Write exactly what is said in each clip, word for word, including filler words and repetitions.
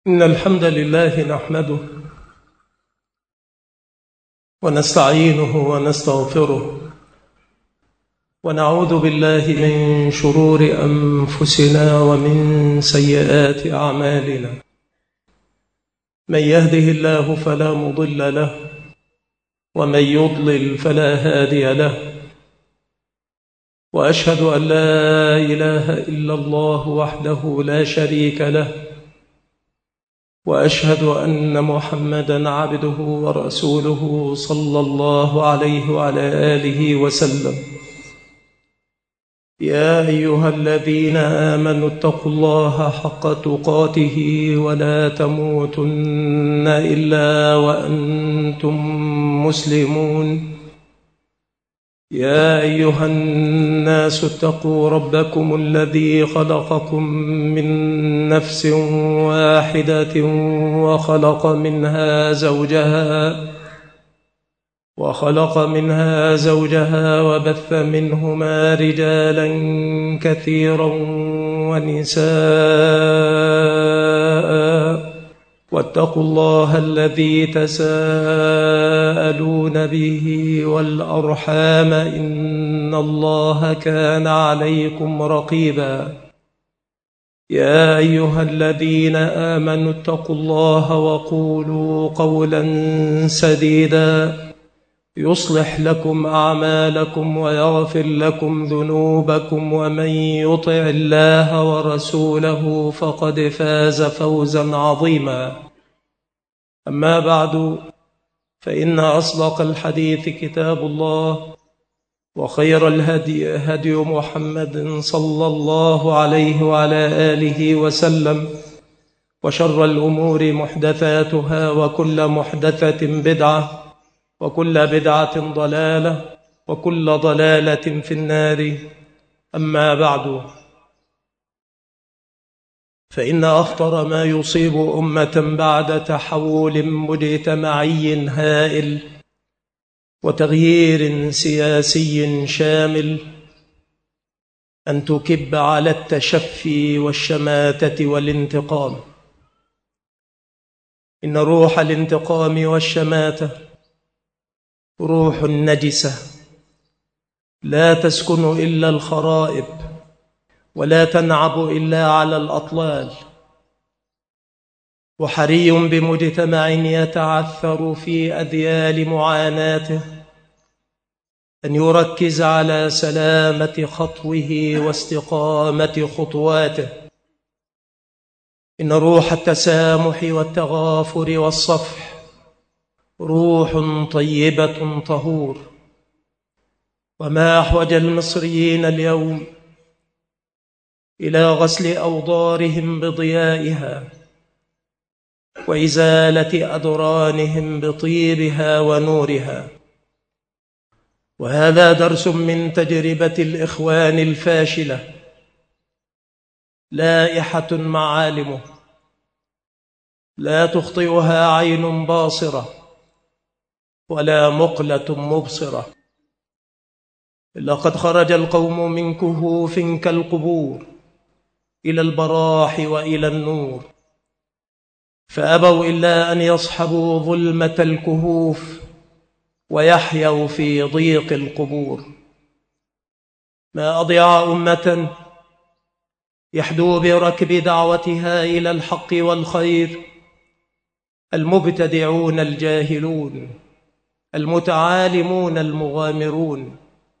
إن الحمد لله نحمده ونستعينه ونستغفره ونعوذ بالله من شرور أنفسنا ومن سيئات أعمالنا. من يهده الله فلا مضل له ومن يضلل فلا هادي له، وأشهد أن لا إله إلا الله وحده لا شريك له، وأشهد أن محمدًا عبده ورسوله صلى الله عليه وعلى آله وسلم. يا أيها الذين آمنوا اتقوا الله حق تقاته ولا تموتن إلا وأنتم مسلمون. يا أيها الناس اتقوا ربكم الذي خلقكم من نفس واحدة وخلق منها زوجها وخلق منها زوجها وبث منهما رجالا كثيرا ونساء، واتقوا الله الذي تساءلون به والأرحام إن الله كان عليكم رقيبا. يا أيها الذين آمنوا اتقوا الله وقولوا قولا سديدا يصلح لكم أعمالكم ويغفر لكم ذنوبكم، ومن يطع الله ورسوله فقد فاز فوزا عظيما. أما بعد، فإن أصدق الحديث كتاب الله، وخير الهدي هدي محمد صلى الله عليه وعلى آله وسلم، وشر الأمور محدثاتها، وكل محدثة بدعة، وكل بدعة ضلالة، وكل ضلالة في النار. أما بعد، فإن أخطر ما يصيب أمة بعد تحول مجتمعي هائل وتغيير سياسي شامل أن تكب على التشفي والشماتة والانتقام. إن روح الانتقام والشماتة روح نجسة لا تسكن إلا الخرائب، ولا تنعب إلا على الأطلال. وحري بمجتمع يتعثر في أذيال معاناته أن يركز على سلامة خطوه واستقامة خطواته. إن روح التسامح والتغافر والصفح روح طيبة طهور. وما أحوج المصريين اليوم إلى غسل أوضارهم بضيائها، وإزالة أدرانهم بطيبها ونورها. وهذا درس من تجربة الإخوان الفاشلة، لائحة معالمه لا تخطئها عين باصرة ولا مقلة مبصرة. لقد خرج القوم من كهوف كالقبور إلى البراح وإلى النور، فأبوا إلا أن يصحبوا ظلمة الكهوف ويحيوا في ضيق القبور. ما أضيع أمة يحدو بركب دعوتها إلى الحق والخير المبتدعون الجاهلون المتعالمون المغامرون.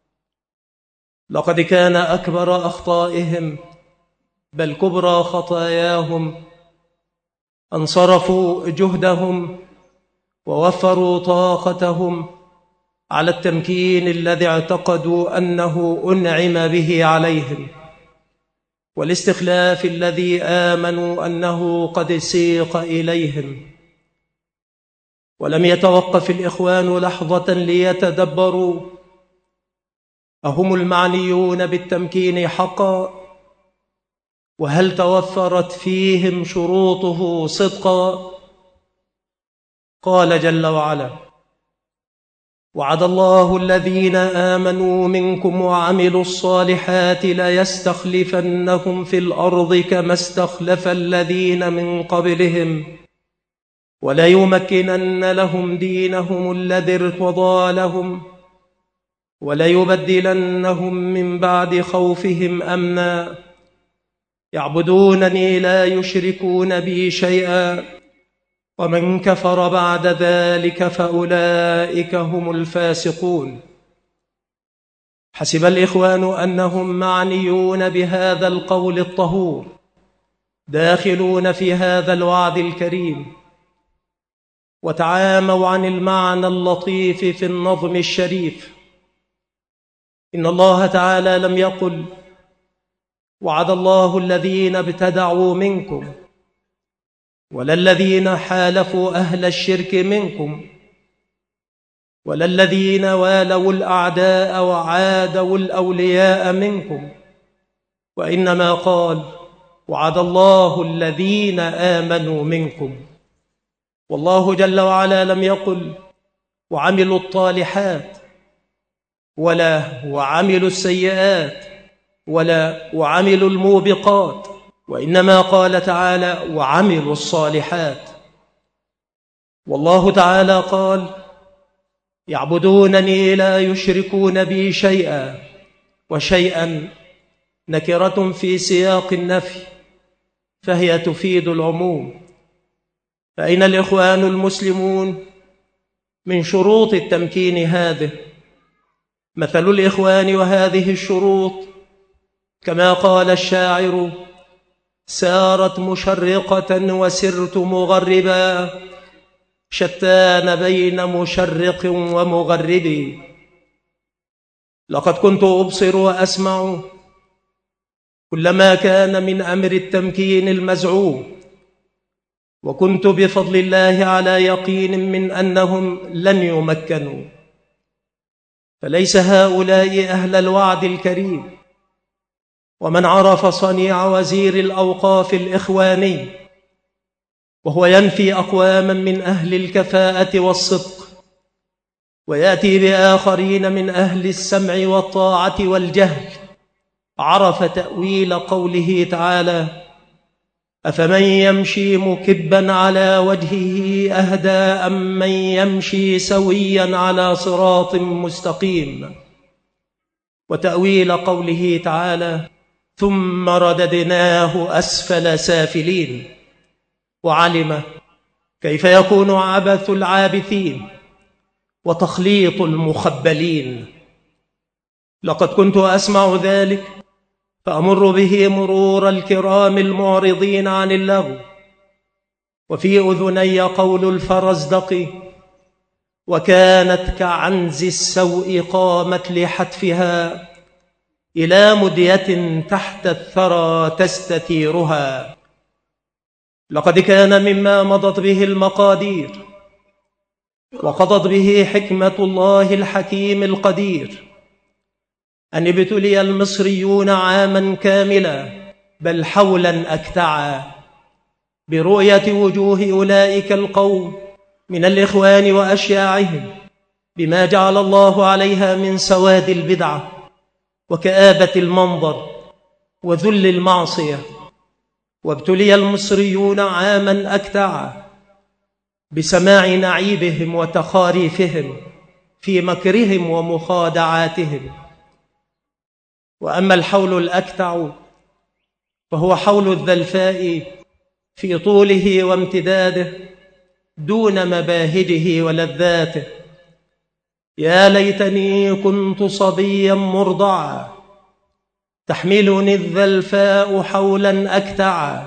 لقد كان أكبر أخطائهم بل كبرى خطاياهم أن صرفوا جهدهم ووفروا طاقتهم على التمكين الذي اعتقدوا أنه أنعم به عليهم، والاستخلاف الذي آمنوا أنه قد سيق إليهم. ولم يتوقف الإخوان لحظة ليتدبروا أهم المعنيون بالتمكين حقا، وهل توفرت فيهم شروطه صدقا. قال جل وعلا: وعد الله الذين آمنوا منكم وعملوا الصالحات ليستخلفنهم في الأرض كما استخلف الذين من قبلهم وليمكنن لهم دينهم الذي ارتضى لهم وليبدلنهم من بعد خوفهم أمنا يعبدونني لا يشركون بي شيئا ومن كفر بعد ذلك فأولئك هم الفاسقون. حسب الإخوان أنهم معنيون بهذا القول الطهور داخلون في هذا الوعد الكريم، وتعاموا عن المعنى اللطيف في النظم الشريف. إن الله تعالى لم يقل وعد الله الذين ابتدعوا منكم ولا الذين حالفوا أهل الشرك منكم ولا الذين والوا الأعداء وعادوا الأولياء منكم، وإنما قال وعد الله الذين آمنوا منكم. والله جل وعلا لم يقل وعملوا الطالحات ولا وعملوا السيئات ولا وعملوا الموبقات، وإنما قال تعالى وعملوا الصالحات. والله تعالى قال يعبدونني لا يشركون بي شيئا، وشيئا نكرة في سياق النفي فهي تفيد العموم. فأين الإخوان المسلمون من شروط التمكين هذه؟ مثل الإخوان وهذه الشروط كما قال الشاعر سارت مشرقة وسرت مغربا شتان بين مشرق ومغرب. لقد كنت أبصر وأسمع كلما كان من أمر التمكين المزعوم، وكنت بفضل الله على يقين من أنهم لن يمكنوا. فليس هؤلاء أهل الوعد الكريم. ومن عرف صنيع وزير الأوقاف الإخواني وهو ينفي أقواما من أهل الكفاءة والصدق ويأتي بآخرين من أهل السمع والطاعة والجهل، عرف تأويل قوله تعالى أفمن يمشي مكبا على وجهه أهدى أم من يمشي سويا على صراط مستقيم، وتأويل قوله تعالى ثم رددناه أسفل سافلين، وعلم كيف يكون عبث العابثين وتخليط المخبلين. لقد كنت أسمع ذلك فأمر به مرور الكرام المعرضين عن اللغو، وفي أذني قول الفرزدق وكانت كعنز السوء قامت لحتفها إلى مدية تحت الثرى تستثيرها. لقد كان مما مضت به المقادير وقضت به حكمة الله الحكيم القدير أن ابتلي المصريون عاما كاملا بل حولا أكتعا برؤية وجوه أولئك القوم من الإخوان وأشياعهم بما جعل الله عليها من سواد البدعة وكآبة المنظر وذل المعصية. وابتلي المصريون عاما أكتعا بسماع نعيبهم وتخاريفهم في مكرهم ومخادعاتهم. وأما الحول الأكتع فهو حول الذلفاء في طوله وامتداده دون مباهجه ولذاته. يا ليتني كنت صبيا مرضعا تحملني الذلفاء حولا أكتعا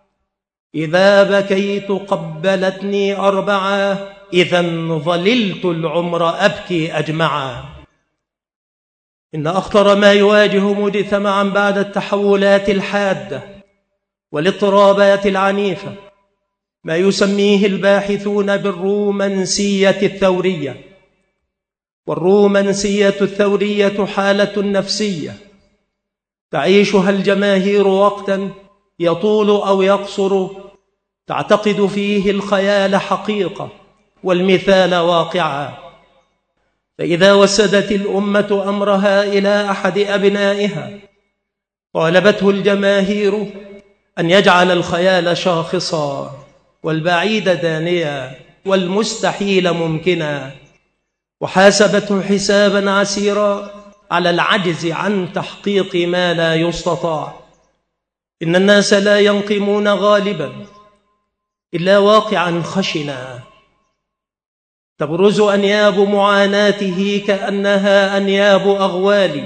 إذا بكيت قبلتني أربعا إذا ظللت العمر أبكي أجمعا. إن أخطر ما يواجه مجتمعا بعد التحولات الحادة والاضطرابات العنيفة ما يسميه الباحثون بالرومانسية الثورية. والرومانسية الثورية حالة نفسية تعيشها الجماهير وقتا يطول أو يقصر تعتقد فيه الخيال حقيقة والمثال واقعا. فإذا وسدت الأمة أمرها إلى أحد أبنائها طالبته الجماهير أن يجعل الخيال شاخصا والبعيد دانيا والمستحيل ممكنا، وحاسبته حسابا عسيرا على العجز عن تحقيق ما لا يستطاع. إن الناس لا ينقمون غالبا إلا واقعا خشنا، تبرز أنياب معاناته كأنها أنياب أغوال،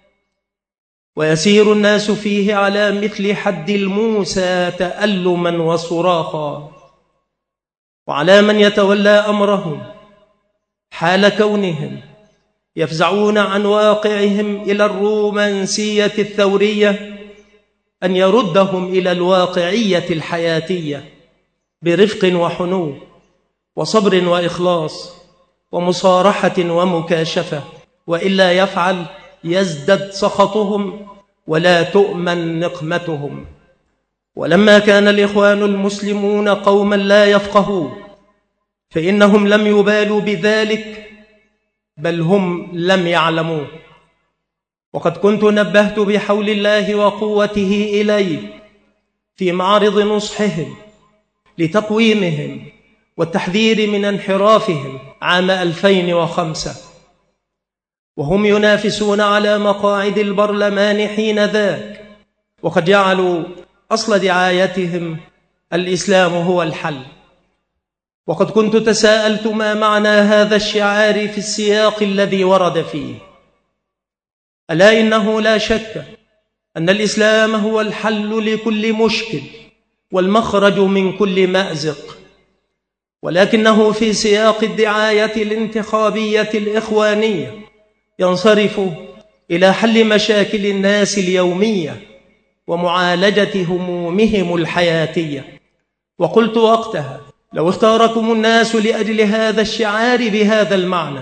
ويسير الناس فيه على مثل حد الموسى تألما وصراخا. وعلى من يتولى أمرهم حال كونهم يفزعون عن واقعهم إلى الرومانسية الثورية أن يردهم إلى الواقعية الحياتية برفق وحنو وصبر وإخلاص ومصارحة ومكاشفة، وإلا يفعل يزدد سخطهم ولا تؤمن نقمتهم. ولما كان الإخوان المسلمون قوما لا يفقهون فإنهم لم يبالوا بذلك، بل هم لم يعلموه. وقد كنت نبهت بحول الله وقوته إليه في معرض نصحهم لتقويمهم والتحذير من انحرافهم عام ألفين وخمسة، وهم ينافسون على مقاعد البرلمان حين ذاك، وقد جعلوا أصل دعايتهم الإسلام هو الحل. وقد كنت تساءلت ما معنى هذا الشعار في السياق الذي ورد فيه. ألا إنه لا شك أن الإسلام هو الحل لكل مشكل والمخرج من كل مأزق، ولكنه في سياق الدعاية الانتخابية الإخوانية ينصرف إلى حل مشاكل الناس اليومية ومعالجة همومهم الحياتية. وقلت وقتها لو اختاركم الناس لأجل هذا الشعار بهذا المعنى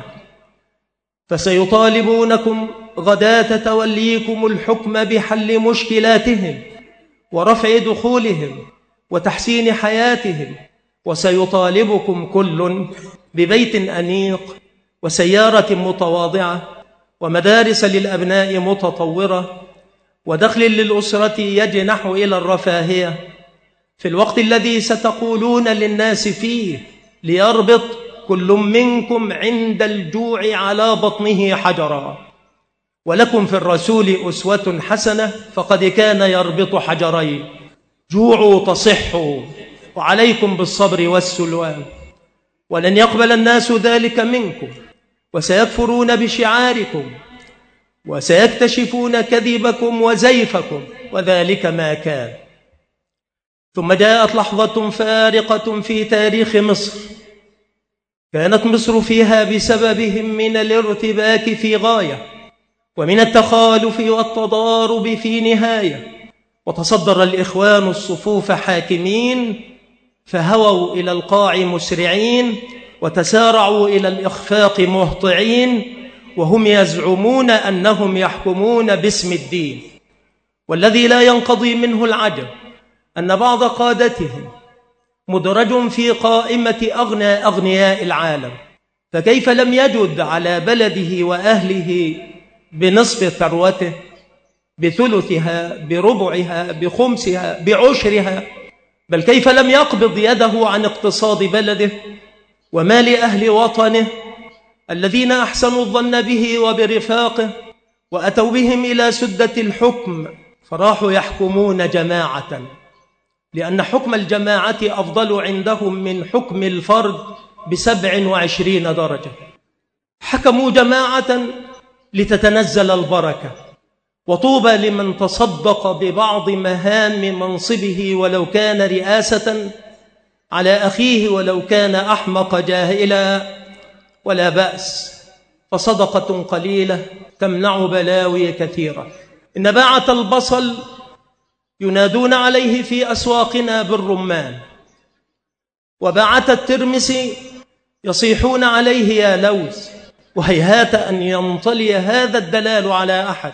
فسيطالبونكم غداة توليكم الحكم بحل مشكلاتهم ورفع دخولهم وتحسين حياتهم، وسيطالبكم كل ببيت أنيق وسيارة متواضعة ومدارس للأبناء متطورة ودخل للأسرة يجنح إلى الرفاهية، في الوقت الذي ستقولون للناس فيه ليربط كل منكم عند الجوع على بطنه حجرا، ولكم في الرسول أسوة حسنة فقد كان يربط حجرين، جوعوا تصحوا وعليكم بالصبر والسلوان. ولن يقبل الناس ذلك منكم، وسيكفرون بشعاركم وسيكتشفون كذبكم وزيفكم، وذلك ما كان. ثم جاءت لحظة فارقة في تاريخ مصر كانت مصر فيها بسببهم من الارتباك في غاية ومن التخالف والتضارب في نهاية، وتصدر الإخوان الصفوف حاكمين فهووا إلى القاع مسرعين وتسارعوا إلى الإخفاق مهطعين، وهم يزعمون أنهم يحكمون باسم الدين. والذي لا ينقضي منه العجب أن بعض قادتهم مدرج في قائمة أغنى أغنياء العالم، فكيف لم يجد على بلده وأهله بنصف ثروته، بثلثها، بربعها، بخمسها، بعشرها، بل كيف لم يقبض يده عن اقتصاد بلده ومال أهل وطنه الذين أحسنوا الظن به وبرفاقه وأتوا بهم إلى سدة الحكم فراحوا يحكمون جماعة، لأن حكم الجماعة أفضل عندهم من حكم الفرد بسبع وعشرين درجة. حكموا جماعة لتتنزل البركة، وطوبى لمن تصدق ببعض مهام منصبه ولو كان رئاسة على أخيه ولو كان أحمق جاهلا، ولا بأس، فصدقة قليلة تمنع بلاوي كثيرة. إن باعة البصل ينادون عليه في أسواقنا بالرمان، وباعة الترمس يصيحون عليه يا لوز، وهيهات أن ينطلي هذا الدلال على أحد.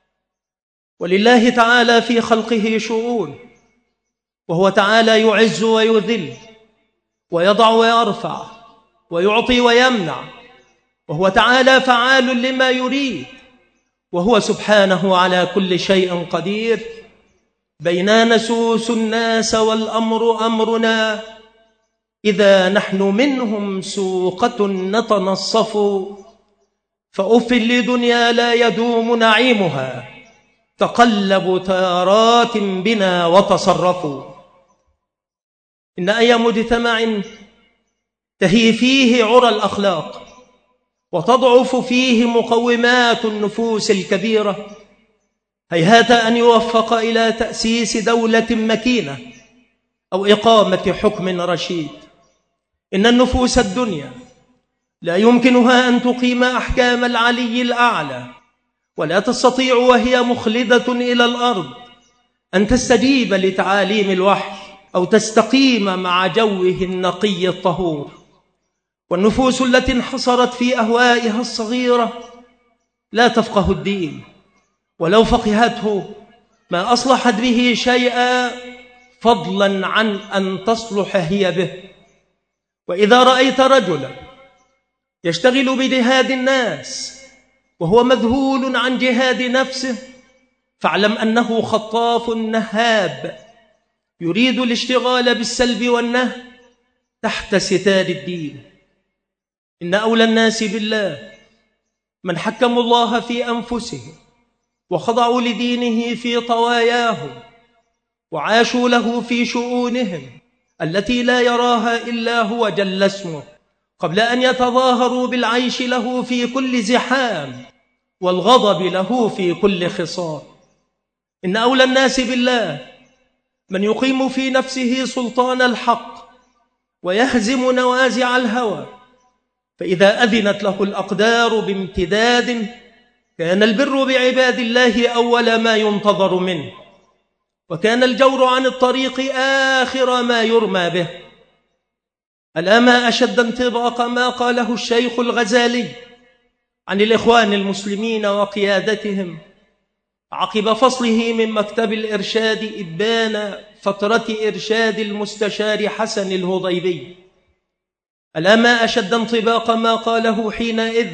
ولله تعالى في خلقه شؤون، وهو تعالى يعز ويذل ويضع ويرفع ويعطي ويمنع، وهو تعالى فعال لما يريد، وهو سبحانه على كل شيء قدير. بينا نسوس الناس والأمر أمرنا، إذا نحن منهم سوقة نتنصف. فأف لدنيا لا يدوم نعيمها، تقلب تيارات بنا وتصرفوا. إن أي مجتمع تهي فيه عرى الأخلاق وتضعف فيه مقومات النفوس الكبيرة، هيهات أن يوفق إلى تأسيس دولة مكينة أو إقامة حكم رشيد. إن النفوس الدنيا لا يمكنها أن تقيم أحكام العلي الأعلى، ولا تستطيع وهي مخلدة إلى الأرض أن تستجيب لتعاليم الوحي أو تستقيم مع جوه النقي الطهور. والنفوس التي انحصرت في أهوائها الصغيرة لا تفقه الدين، ولو فقهته ما أصلحت به شيئا، فضلا عن أن تصلح هي به. وإذا رأيت رجلا يشتغل بجهاد الناس وهو مذهول عن جهاد نفسه، فاعلم أنه خطاف نهاب يريد الاشتغال بالسلب والنهي تحت ستار الدين. إن أولى الناس بالله من حكموا الله في أنفسهم وخضعوا لدينه في طواياهم وعاشوا له في شؤونهم التي لا يراها إلا هو جل اسمه، قبل أن يتظاهروا بالعيش له في كل زحام والغضب له في كل خصام. إن أولى الناس بالله من يقيم في نفسه سلطان الحق ويهزم نوازع الهوى، فإذا أذنت له الأقدار بامتداد كان البر بعباد الله أول ما ينتظر منه، وكان الجور عن الطريق آخر ما يرمى به. ألا ما أشد انطباق ما قاله الشيخ الغزالي عن الإخوان المسلمين وقيادتهم عقب فصله من مكتب الإرشاد إبان فترة إرشاد المستشار حسن الهضيبي. ألا ما أشد انطباق ما قاله حينئذ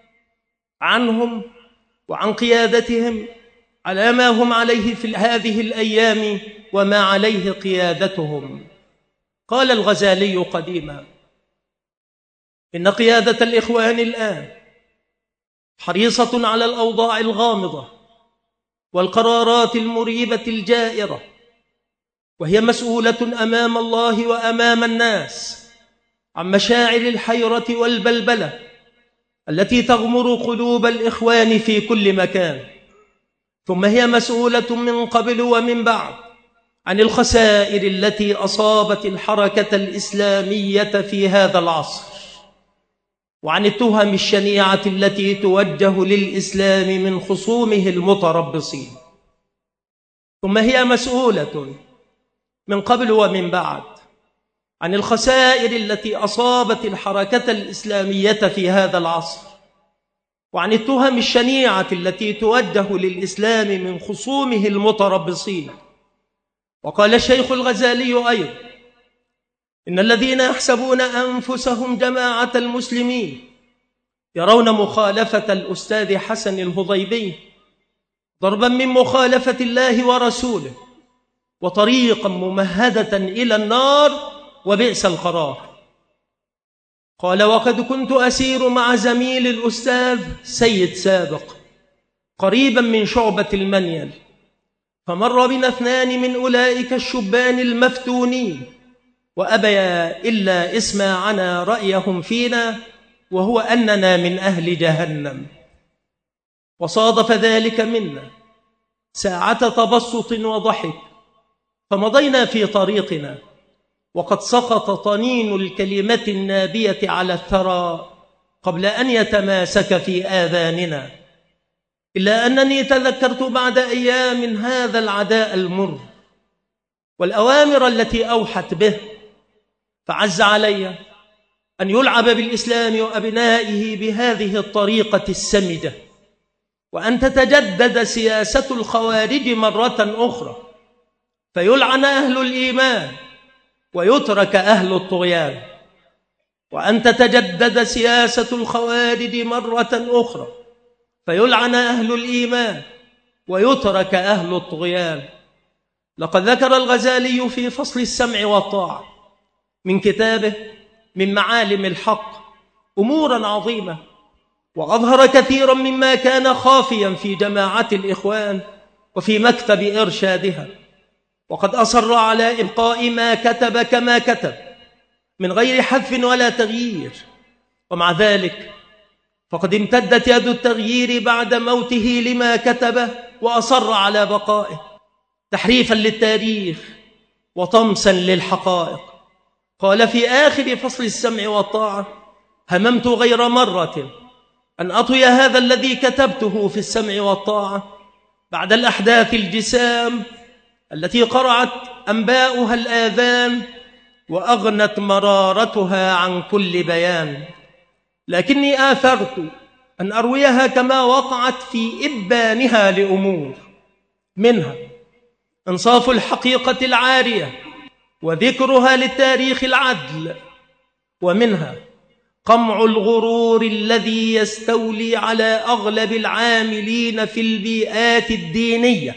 عنهم وعن قيادتهم على ما هم عليه في هذه الأيام وما عليه قيادتهم. قال الغزالي قديما: إن قيادة الإخوان الآن حريصة على الأوضاع الغامضة والقرارات المريبة الجائرة، وهي مسؤولة أمام الله وأمام الناس عن مشاعر الحيرة والبلبلة التي تغمر قلوب الإخوان في كل مكان. ثم هي مسؤولة من قبل ومن بعد عن الخسائر التي أصابت الحركة الإسلامية في هذا العصر، وعن التهم الشنيعة التي توجه للإسلام من خصومه المتربصين. ثم هي مسؤولة من قبل ومن بعد عن الخسائر التي أصابت الحركة الإسلامية في هذا العصر، وعن التهم الشنيعة التي توجه للإسلام من خصومه المتربصين. وقال الشيخ الغزالي أيضا: إن الذين يحسبون أنفسهم جماعة المسلمين يرون مخالفة الأستاذ حسن الهضيبي ضربا من مخالفة الله ورسوله وطريقا ممهدة إلى النار وبئس القرار. قال: وقد كنت أسير مع زميل الأستاذ سيد سابق قريبا من شعبة المنيل، فمر بنا اثنان من أولئك الشبان المفتونين وأبيا إلا اسماعنا رأيهم فينا، وهو أننا من أهل جهنم. وصادف ذلك منا ساعة تبسط وضحك، فمضينا في طريقنا وقد سقط طنين الكلمة النابية على الثرى قبل أن يتماسك في آذاننا، إلا أنني تذكرت بعد أيام هذا العداء المر والأوامر التي أوحت به، فعز علي أن يلعب بالإسلام وأبنائه بهذه الطريقة السمجة، وأن تتجدد سياسة الخوارج مرة أخرى، فيلعن أهل الإيمان ويترك أهل الطغيان. وأن تتجدد سياسة الخوارج مرة أخرى فيلعن أهل الإيمان ويترك أهل الطغيان. لقد ذكر الغزالي في فصل السمع والطاعة من كتابه من معالم الحق أمورا عظيمة، وأظهر كثيرا مما كان خافيا في جماعة الإخوان وفي مكتب إرشادها، وقد أصر على إبقاء ما كتب كما كتب من غير حذف ولا تغيير. ومع ذلك فقد امتدت يد التغيير بعد موته لما كتبه وأصر على بقائه تحريفا للتاريخ وطمسا للحقائق. قال في آخر فصل السمع والطاعة: هممت غير مرة أن أطوي هذا الذي كتبته في السمع والطاعة بعد الأحداث الجسام التي قرعت أنباؤها الآذان وأغنت مرارتها عن كل بيان، لكني آثرت أن أرويها كما وقعت في إبانها لأمور، منها إنصاف الحقيقة العارية وذكرها للتاريخ العدل، ومنها قمع الغرور الذي يستولي على أغلب العاملين في البيئات الدينية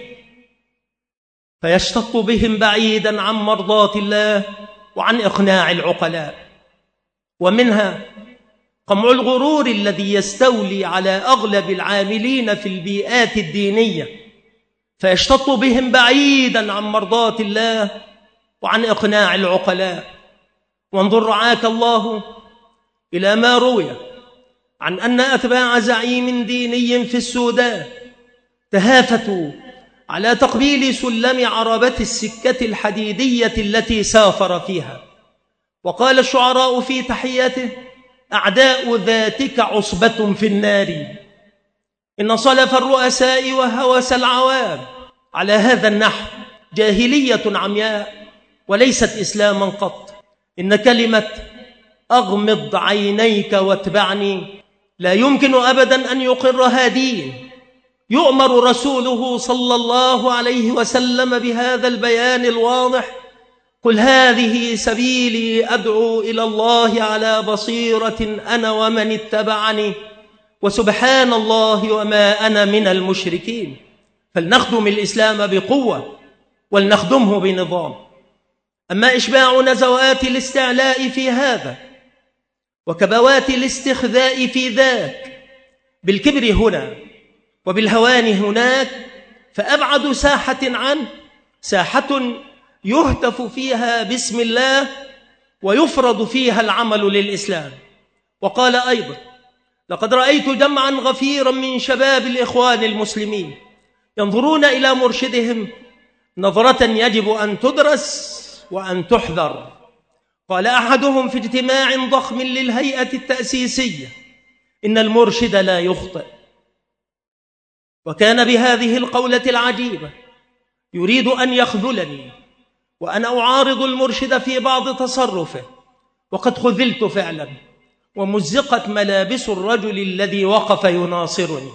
فيشتط بهم بعيدا عن مرضاة الله وعن إقناع العقلاء، ومنها قمع الغرور الذي يستولي على أغلب العاملين في البيئات الدينية فيشتط بهم بعيدا عن مرضاة الله وعن إقناع العقلاء. وانظر رعاك الله إلى ما روي عن أن أتباع زعيم ديني في السودان تهافتوا على تقبيل سلم عربة السكة الحديدية التي سافر فيها، وقال الشعراء في تحيته: أعداء ذاتك عصبة في النار. إن صلف الرؤساء وهوس العوام على هذا النحو جاهلية عمياء وليست إسلاما قط. إن كلمة أغمض عينيك واتبعني لا يمكن أبدا أن يقرها دين يؤمر رسوله صلى الله عليه وسلم بهذا البيان الواضح: قل هذه سبيلي أدعو إلى الله على بصيرة أنا ومن اتبعني وسبحان الله وما أنا من المشركين. فلنخدم الإسلام بقوة ولنخدمه بنظام. أما إشباع نزوات الاستعلاء في هذا وكبوات الاستخذاء في ذاك بالكبر هنا وبالهوان هناك فأبعد ساحة عنه ساحة يهتف فيها باسم الله ويفرض فيها العمل للإسلام. وقال أيضا: لقد رأيت جمعا غفيرا من شباب الإخوان المسلمين ينظرون إلى مرشدهم نظرة يجب أن تدرس وأن تحذر. قال أحدهم في اجتماع ضخم للهيئة التأسيسية: إن المرشد لا يخطئ. وكان بهذه القولة العجيبة يريد أن يخذلني وأنا أعارض المرشد في بعض تصرفه، وقد خذلت فعلا ومزقت ملابس الرجل الذي وقف يناصرني.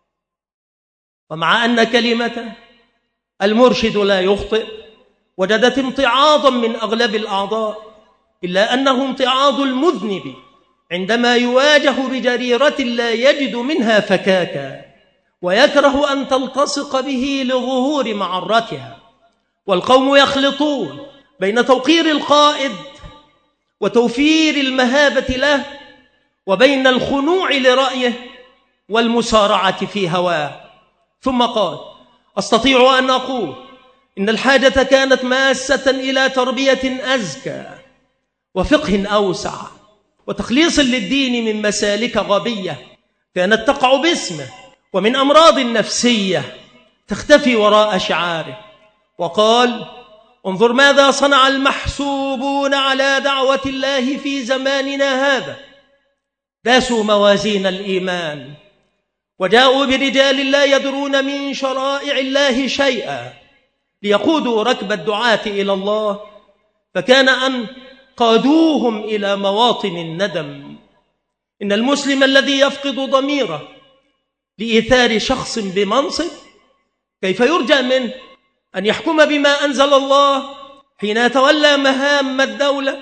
ومع أن كلمة المرشد لا يخطئ وجدت امتعاضا من أغلب الأعضاء، إلا أنه امتعاض المذنب عندما يواجه بجريرة لا يجد منها فكاكا ويكره أن تلتصق به لظهور معرتها. والقوم يخلطون بين توقير القائد وتوفير المهابة له وبين الخنوع لرأيه والمسارعة في هواه. ثم قال: أستطيع أن أقول إن الحاجة كانت ماسة إلى تربية أزكى وفقه أوسع وتخليص للدين من مسالك غبية كانت تقع باسمه ومن أمراض نفسية تختفي وراء شعاره. وقال: انظر ماذا صنع المحسوبون على دعوة الله في زماننا هذا، داسوا موازين الإيمان وجاءوا برجال لا يدرون من شرائع الله شيئا ليقودوا ركب الدعاة إلى الله، فكان أن قادوهم إلى مواطن الندم. إن المسلم الذي يفقد ضميره لإيثار شخص بمنصب كيف يرجى منه أن يحكم بما أنزل الله حين يتولى مهام الدولة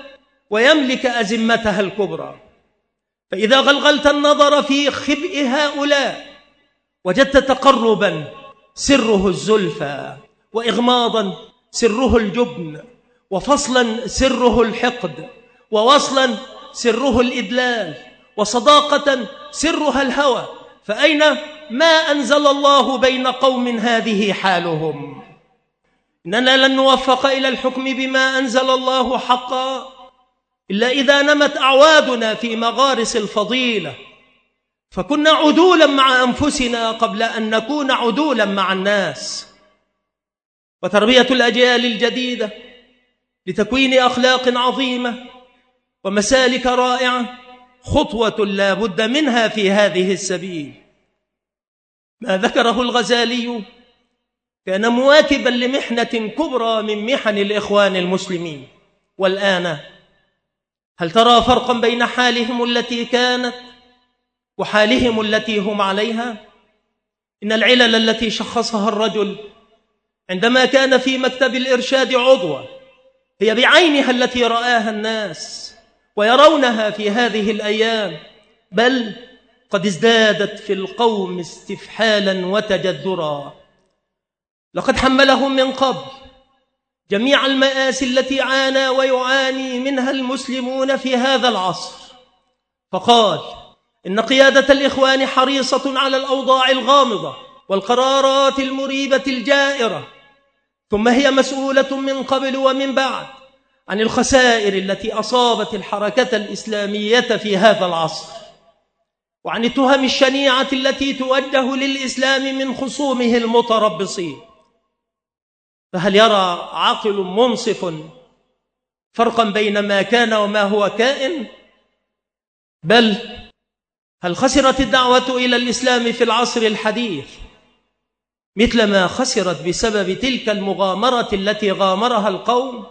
ويملك أزمتها الكبرى. فإذا غلغلت النظر في خبئ هؤلاء وجدت تقربا سره الزلفى، وإغماضا سره الجبن، وفصلا سره الحقد، ووصلا سره الإدلال، وصداقة سرها الهوى. فأين ما أنزل الله بين قوم هذه حالهم؟ إننا لن نوفق إلى الحكم بما أنزل الله حقا إلا إذا نمت أعوادنا في مغارس الفضيلة، فكنا عدولا مع أنفسنا قبل أن نكون عدولا مع الناس. وتربية الأجيال الجديدة لتكوين أخلاق عظيمة ومسالك رائعة خطوة لا بد منها في هذه السبيل. ما ذكره الغزالي كان مواكبا لمحنة كبرى من محن الإخوان المسلمين. والآن هل ترى فرقا بين حالهم التي كانت وحالهم التي هم عليها؟ إن العلل التي شخصها الرجل عندما كان في مكتب الإرشاد عضوا هي بعينها التي رآها الناس ويرونها في هذه الأيام، بل قد ازدادت في القوم استفحالا وتجذرا. لقد حملهم من قبل جميع المآسي التي عانى ويعاني منها المسلمون في هذا العصر، فقال إن قيادة الإخوان حريصة على الأوضاع الغامضة والقرارات المريبة الجائرة، ثم هي مسؤولة من قبل ومن بعد عن الخسائر التي أصابت الحركة الإسلامية في هذا العصر، وعن التهم الشنيعة التي توجه للإسلام من خصومه المتربصين. فهل يرى عاقل منصف فرقا بين ما كان وما هو كائن؟ بل هل خسرت الدعوة إلى الإسلام في العصر الحديث مثل ما خسرت بسبب تلك المغامرة التي غامرها القوم؟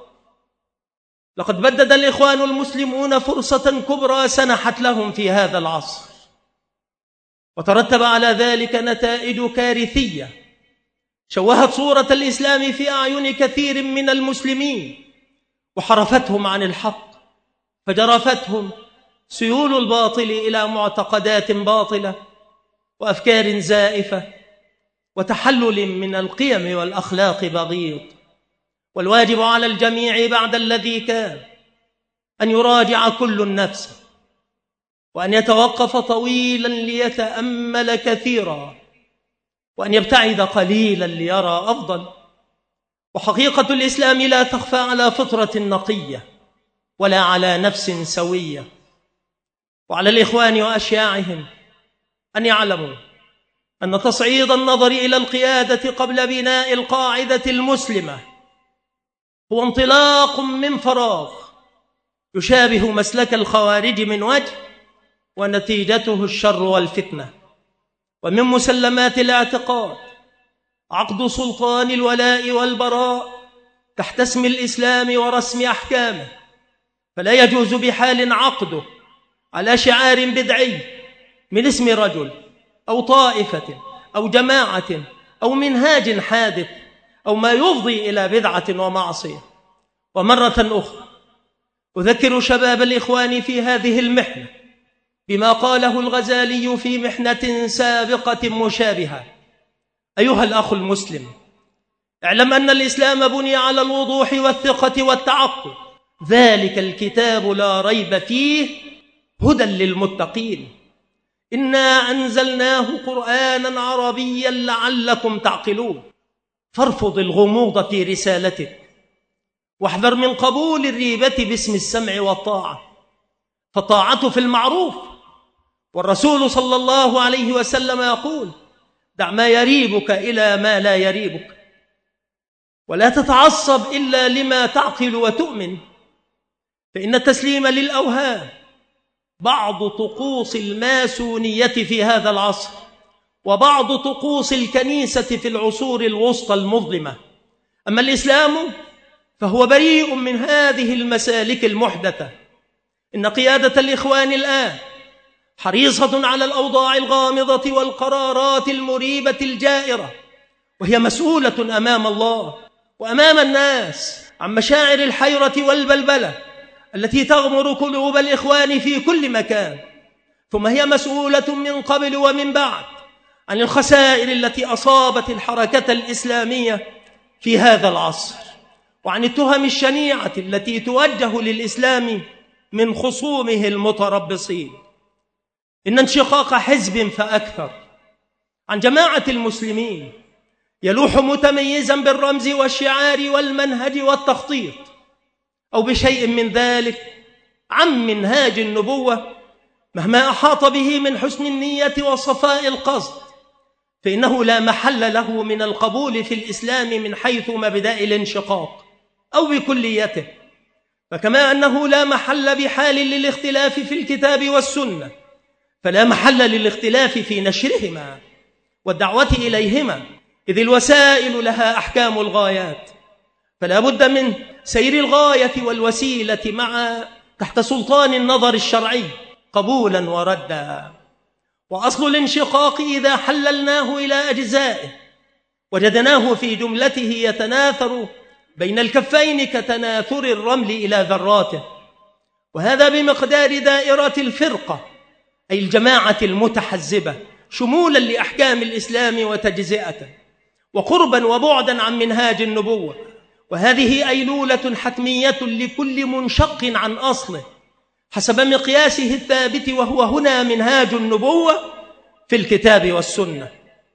لقد بدد الإخوان المسلمون فرصة كبرى سنحت لهم في هذا العصر، وترتب على ذلك نتائج كارثية شوهت صورة الإسلام في أعين كثير من المسلمين وحرفتهم عن الحق، فجرفتهم سيول الباطل إلى معتقدات باطلة وأفكار زائفة وتحلل من القيم والأخلاق بغيض. والواجب على الجميع بعد الذي كان أن يراجع كل النفس، وأن يتوقف طويلا ليتأمل كثيرا، وأن يبتعد قليلا ليرى أفضل. وحقيقة الإسلام لا تخفى على فطرة نقية ولا على نفس سوية. وعلى الإخوان وأشياعهم أن يعلموا أن تصعيد النظر إلى القيادة قبل بناء القاعدة المسلمة هو انطلاق من فراغ يشابه مسلك الخوارج من وجه، ونتيجته الشر والفتنة. ومن مسلمات الاعتقاد عقد سلطان الولاء والبراء تحت اسم الإسلام ورسم أحكامه، فلا يجوز بحال عقده على شعار بدعي من اسم رجل أو طائفة أو جماعة أو منهاج حادث أو ما يفضي إلى بدعة ومعصية. ومرة أخرى أذكر شباب الإخوان في هذه المحنة بما قاله الغزالي في محنة سابقة مشابهة: أيها الأخ المسلم، اعلم أن الإسلام بني على الوضوح والثقة والتعقل، ذلك الكتاب لا ريب فيه هدى للمتقين، إنا أنزلناه قرآنا عربيا لعلكم تعقلون. فارفض الغموض في رسالتك، واحذر من قبول الريبة باسم السمع والطاعة، فالطاعة في المعروف، والرسول صلى الله عليه وسلم يقول: دع ما يريبك إلى ما لا يريبك، ولا تتعصب إلا لما تعقل وتؤمن، فإن التسليم للأوهام بعض طقوس الماسونية في هذا العصر، وبعض طقوس الكنيسة في العصور الوسطى المظلمة. أما الإسلام فهو بريء من هذه المسالك المحدثة. إن قيادة الإخوان الآن حريصة على الأوضاع الغامضة والقرارات المريبة الجائرة، وهي مسؤولة أمام الله وأمام الناس عن مشاعر الحيرة والبلبلة التي تغمر قلوب الإخوان في كل مكان، ثم هي مسؤولة من قبل ومن بعد عن الخسائر التي أصابت الحركة الإسلامية في هذا العصر، وعن التهم الشنيعة التي توجه للإسلام من خصومه المتربصين. إن انشقاق حزب فأكثر عن جماعة المسلمين يلوح متميزا بالرمز والشعار والمنهج والتخطيط، أو بشيء من ذلك عن منهاج النبوة، مهما أحاط به من حسن النية وصفاء القصد، فإنه لا محل له من القبول في الإسلام من حيث مبدأ الانشقاق أو بكليته. فكما أنه لا محل بحال للاختلاف في الكتاب والسنة، فلا محل للاختلاف في نشرهما والدعوة إليهما، إذ الوسائل لها أحكام الغايات، فلا بد من سير الغاية والوسيلة مع تحت سلطان النظر الشرعي قبولا وردا. وأصل الانشقاق إذا حللناه إلى أجزائه وجدناه في جملته يتناثر بين الكفين كتناثر الرمل إلى ذراته، وهذا بمقدار دائرة الفرقة أي الجماعة المتحزبة، شمولا لأحكام الإسلام وتجزئته، وقربا وبعدا عن منهاج النبوة. وهذه أيلولة حتمية لكل منشق عن أصله حسب مقياسه الثابت، وهو هنا منهاج النبوة في الكتاب والسنة.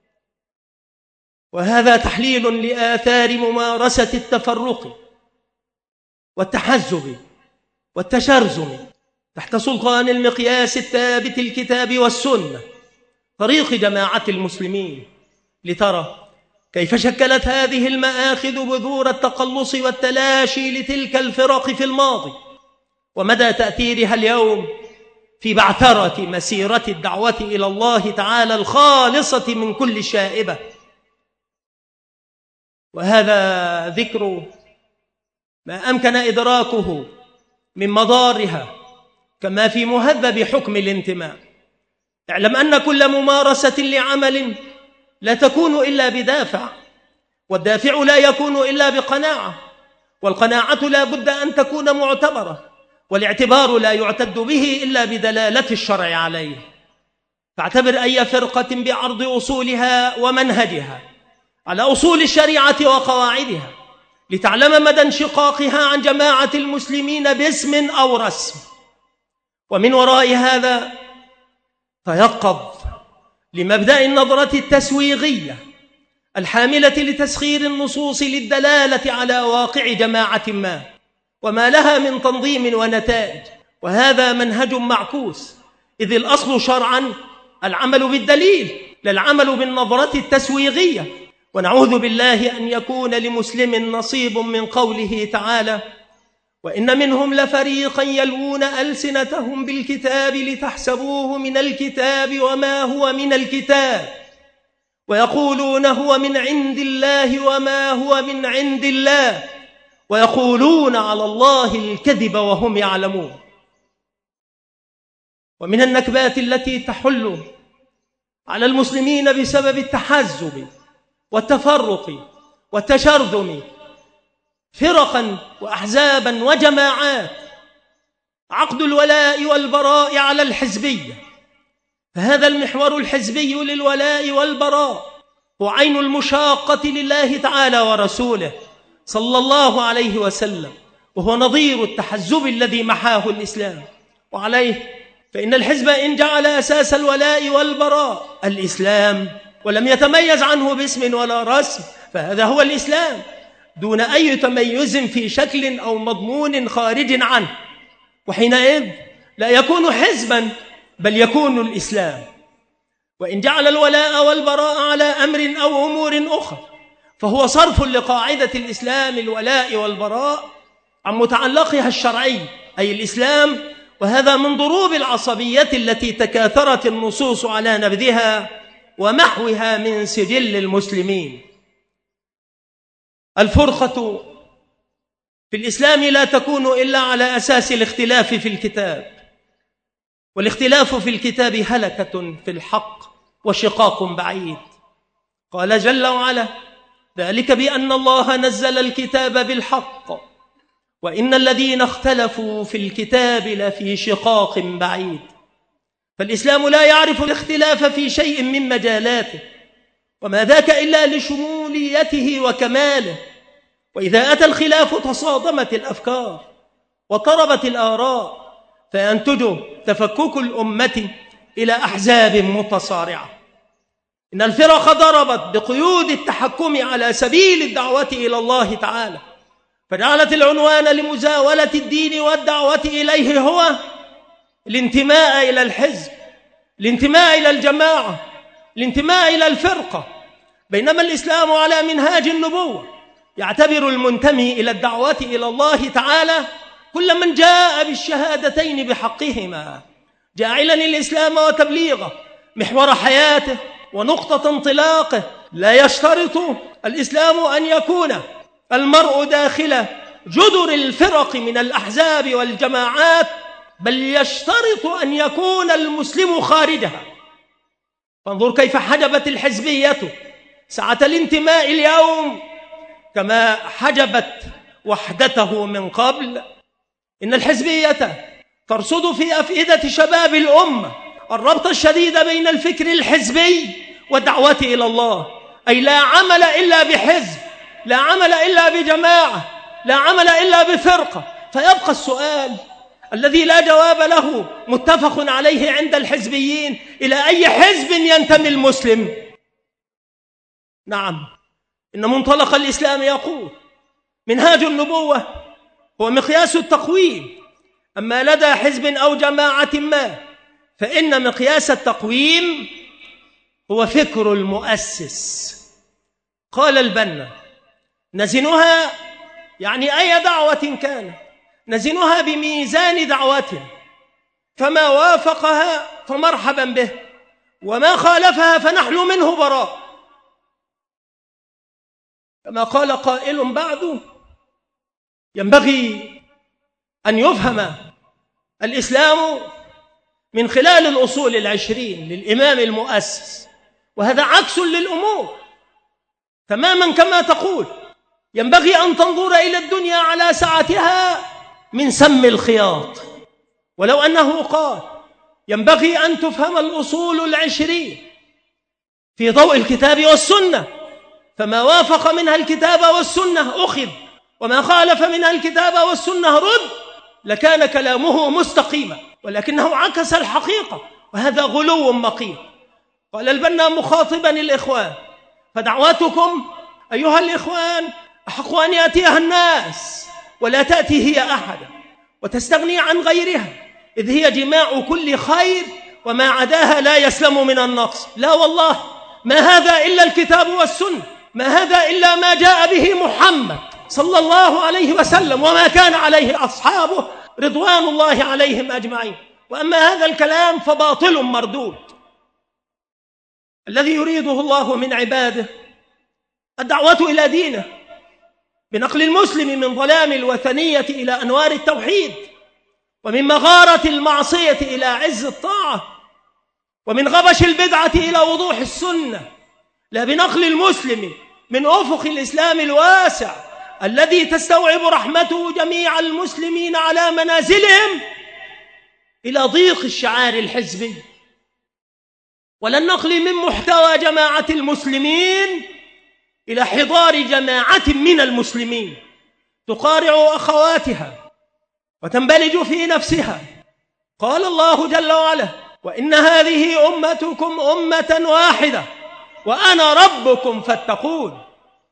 وهذا تحليل لآثار ممارسة التفرق والتحزب والتشرذم تحت سلطان المقياس الثابت الكتاب والسنة، طريق جماعة المسلمين، لترى كيف شكلت هذه المآخذ بذور التقلص والتلاشي لتلك الفرق في الماضي، ومدى تأثيرها اليوم في بعثرة مسيرة الدعوة إلى الله تعالى الخالصة من كل شائبة. وهذا ذكر ما أمكن إدراكه من مضارها كما في مهذب حكم الانتماء. اعلم أن كل ممارسة لعمل لا تكون إلا بدافع، والدافع لا يكون إلا بقناعة، والقناعة لا بد أن تكون معتبرة، والاعتبار لا يعتد به إلا بدلالة الشرع عليه. فاعتبر أي فرقة بعرض أصولها ومنهجها على أصول الشريعة وقواعدها، لتعلم مدى انشقاقها عن جماعة المسلمين باسم أو رسم. ومن وراء هذا تيقظ لمبدأ النظرة التسويغية الحاملة لتسخير النصوص للدلالة على واقع جماعة ما وما لها من تنظيم ونتائج. وهذا منهج معكوس، إذ الأصل شرعا العمل بالدليل لا العمل بالنظرة التسويغية. ونعوذ بالله أن يكون لمسلم نصيب من قوله تعالى: وإن منهم لفريقا يلوون ألسنتهم بالكتاب لتحسبوه من الكتاب وما هو من الكتاب ويقولون هو من عند الله وما هو من عند الله ويقولون على الله الكذب وهم يعلمون. ومن النكبات التي تحل على المسلمين بسبب التحزب والتفرق والتشرذم فرقا وأحزابا وجماعات عقد الولاء والبراء على الحزبية. فهذا المحور الحزبي للولاء والبراء هو عين المشاقة لله تعالى ورسوله صلى الله عليه وسلم، وهو نظير التحزب الذي محاه الإسلام. وعليه فإن الحزب إن جعل أساس الولاء والبراء الإسلام ولم يتميز عنه باسم ولا رسم، فهذا هو الإسلام دون أي تميز في شكل أو مضمون خارج عنه، وحينئذ لا يكون حزبا بل يكون الإسلام. وإن جعل الولاء والبراء على أمر أو أمور أخرى فهو صرف لقاعدة الإسلام الولاء والبراء عن متعلقها الشرعي أي الإسلام، وهذا من ضروب العصبية التي تكاثرت النصوص على نبذها ومحوها من سجل المسلمين. الفرقة في الإسلام لا تكون إلا على أساس الاختلاف في الكتاب، والاختلاف في الكتاب هلكة في الحق وشقاق بعيد. قال جل وعلا: ذلك بأن الله نزل الكتاب بالحق وإن الذين اختلفوا في الكتاب لفي شقاق بعيد. فالإسلام لا يعرف الاختلاف في شيء من مجالاته، وما ذاك إلا لشموليته وكماله. وإذا أتى الخلاف تصادمت الأفكار وطربت الآراء، فينتج تفكك الأمة إلى أحزاب متصارعة. إن الفرق ضربت بقيود التحكم على سبيل الدعوة إلى الله تعالى، فجعلت العنوان لمزاولة الدين والدعوة إليه هو الانتماء إلى الحزب، الانتماء إلى الجماعة، الانتماء إلى الفرقة. بينما الإسلام على منهاج النبوة يعتبر المنتمي إلى الدعوة إلى الله تعالى كل من جاء بالشهادتين بحقهما، جاعلا الإسلام وتبليغه محور حياته ونقطة انطلاقه. لا يشترط الإسلام أن يكون المرء داخل جدر الفرق من الأحزاب والجماعات، بل يشترط أن يكون المسلم خارجها. فانظر كيف حجبت الحزبية سعة الانتماء اليوم كما حجبت وحدته من قبل. إن الحزبية ترصد في أفئدة شباب الأمة الربط الشديد بين الفكر الحزبي والدعوة إلى الله، أي لا عمل إلا بحزب، لا عمل إلا بجماعة، لا عمل إلا بفرقة. فيبقى السؤال الذي لا جواب له متفق عليه عند الحزبيين: إلى أي حزب ينتمي المسلم؟ نعم، إن منطلق الإسلام يقول منهاج النبوة هو مقياس التقويم، أما لدى حزب أو جماعة ما فإن مقياس التقويم هو فكر المؤسس. قال البنا: نزنها، يعني أي دعوة كانت، نزنها بميزان دعوتها، فما وافقها فمرحبا به، وما خالفها فنحن منه براء. كما قال قائل بعد: ينبغي أن يفهم الإسلام من خلال الأصول العشرين للإمام المؤسس، وهذا عكس للأمور تماما. كما تقول ينبغي أن تنظر إلى الدنيا على سعتها من سم الخياط، ولو أنه قال ينبغي أن تفهم الأصول العشرين في ضوء الكتاب والسنة، فما وافق منها الكتاب والسنة أخذ، وما خالف منها الكتاب والسنة رد، لكان كلامه مستقيما، ولكنه عكس الحقيقة، وهذا غلو مقيت. قال البنا مخاطبا الإخوان: فدعواتكم أيها الإخوان أحق أن يأتيها الناس ولا تأتي هي أحدا، وتستغني عن غيرها، إذ هي جماع كل خير، وما عداها لا يسلم من النقص. لا والله، ما هذا إلا الكتاب والسنة، ما هذا إلا ما جاء به محمد صلى الله عليه وسلم وما كان عليه أصحابه رضوان الله عليهم أجمعين. وأما هذا الكلام فباطل مردود. الذي يريده الله من عباده الدعوة إلى دينه بنقل المسلم من ظلام الوثنية إلى أنوار التوحيد، ومن مغارة المعصية إلى عز الطاعة، ومن غبش البدعة إلى وضوح السنة، لا بنقل المسلم من أفق الإسلام الواسع الذي تستوعب رحمته جميع المسلمين على منازلهم إلى ضيق الشعار الحزبي، ولا النقل من محتوى جماعة المسلمين إلى حضار جماعة من المسلمين تقارع أخواتها وتنبلج في نفسها. قال الله جل وعلا: وإن هذه أمتكم أمة واحدة وأنا ربكم فاتقون.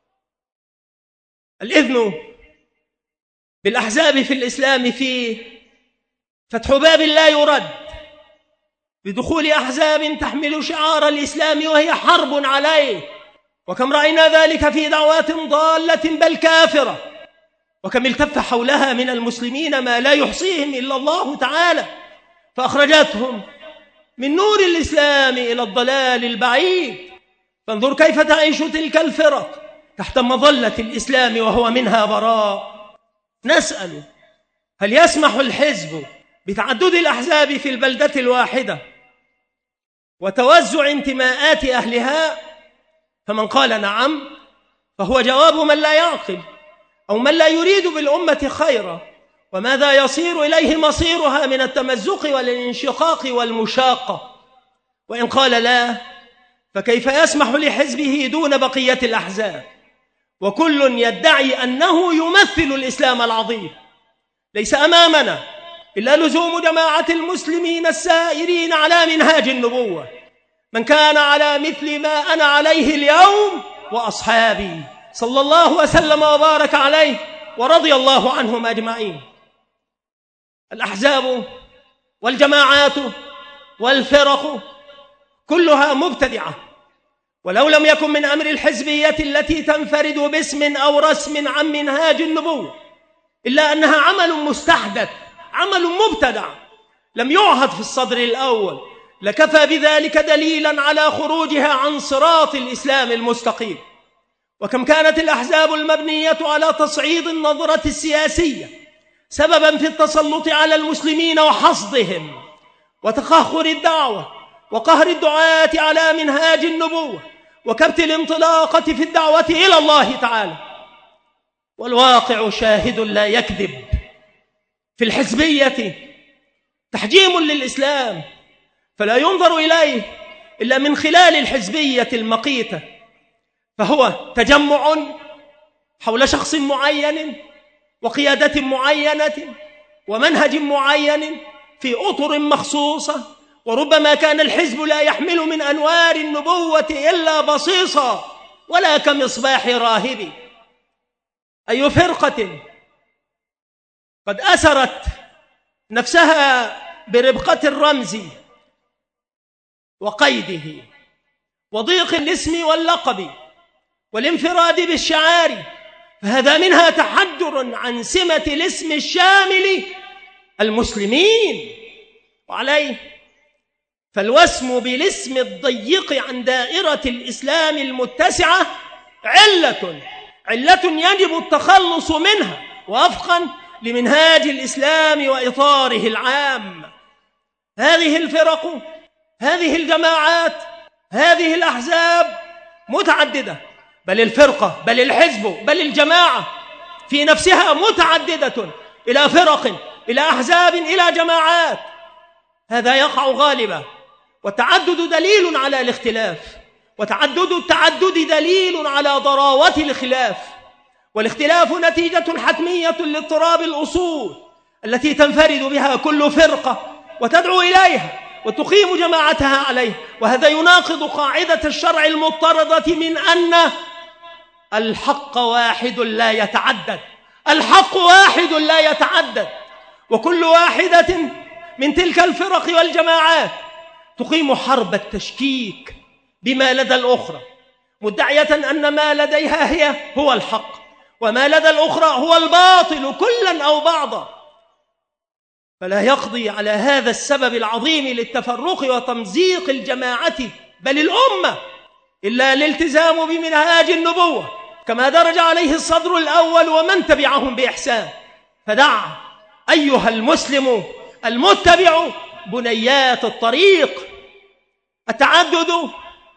الإذن بالأحزاب في الإسلام فيه فتح باب لا يرد بدخول أحزاب تحمل شعار الإسلام وهي حرب عليه، وكم رأينا ذلك في دعوات ضالة بل كافرة، وكم التف حولها من المسلمين ما لا يحصيهم إلا الله تعالى، فأخرجتهم من نور الإسلام إلى الضلال البعيد. فانظر كيف تعيش تلك الفرق تحت مظلة الإسلام وهو منها براء. نسأل: هل يسمح الحزب بتعدد الأحزاب في البلدة الواحدة وتوزع انتماءات أهلها؟ فمن قال نعم فهو جواب من لا يعقل، أو من لا يريد بالأمة خيرا، وماذا يصير إليه مصيرها من التمزق والانشقاق والمشاقة. وإن قال لا، فكيف يسمح لحزبه دون بقية الأحزاب؟ وكل يدعي أنه يمثل الإسلام العظيم. ليس أمامنا إلا لزوم جماعة المسلمين السائرين على منهاج النبوة، من كان على مثل ما أنا عليه اليوم وأصحابي صلى الله وسلم وبارك عليه ورضي الله عنهم أجمعين. الأحزاب والجماعات والفرق كلها مبتدعة، ولو لم يكن من أمر الحزبية التي تنفرد باسم أو رسم عن منهاج النبوة، إلا أنها عمل مستحدث، عمل مبتدع لم يعهد في الصدر الأول، لكفى بذلك دليلا على خروجها عن صراط الإسلام المستقيم. وكم كانت الأحزاب المبنية على تصعيد النظرة السياسية سببا في التسلط على المسلمين وحصدهم وتخخر الدعوة وقهر الدعاة على منهاج النبوة وكبت الانطلاقة في الدعوة إلى الله تعالى. والواقع شاهد لا يكذب. في الحزبية تحجيم للإسلام، فلا ينظر إليه إلا من خلال الحزبية المقيتة، فهو تجمع حول شخص معين وقيادة معينة ومنهج معين في أطر مخصوصة، وربما كان الحزب لا يحمل من أنوار النبوة إلا بصيصا ولا كمصباح راهب. أي فرقة قد أسرت نفسها بربقة الرمز وقيده وضيق الاسم واللقب والانفراد بالشعار، فهذا منها تحجر عن سمة الاسم الشامل المسلمين. وعليه فالوسم بالاسم الضيق عن دائرة الإسلام المتسعة علة علة يجب التخلص منها وفقا لمنهاج الإسلام وإطاره العام. هذه الفرق، هذه الجماعات، هذه الأحزاب متعددة، بل الفرقة بل الحزب بل الجماعة في نفسها متعددة إلى فرق إلى أحزاب إلى جماعات. هذا يقع غالبا، والتعدد دليل على الاختلاف، وتعدد التعدد دليل على ضراوة الخلاف، والاختلاف نتيجة حتمية لاضطراب الأصول التي تنفرد بها كل فرقة وتدعو إليها وتقيم جماعتها عليه. وهذا يناقض قاعدة الشرع المضطردة من أن الحق واحد لا يتعدد، الحق واحد لا يتعدد، وكل واحدة من تلك الفرق والجماعات تقيم حرب التشكيك بما لدى الأخرى، مدعية أن ما لديها هي هو الحق، وما لدى الأخرى هو الباطل كلا أو بعضا. فلا يقضي على هذا السبب العظيم للتفرق وتمزيق الجماعة بل الأمة إلا الالتزام بمنهاج النبوة كما درج عليه الصدر الأول ومن تبعهم بإحسان. فدع أيها المسلم المتبع بنيات الطريق. التعدد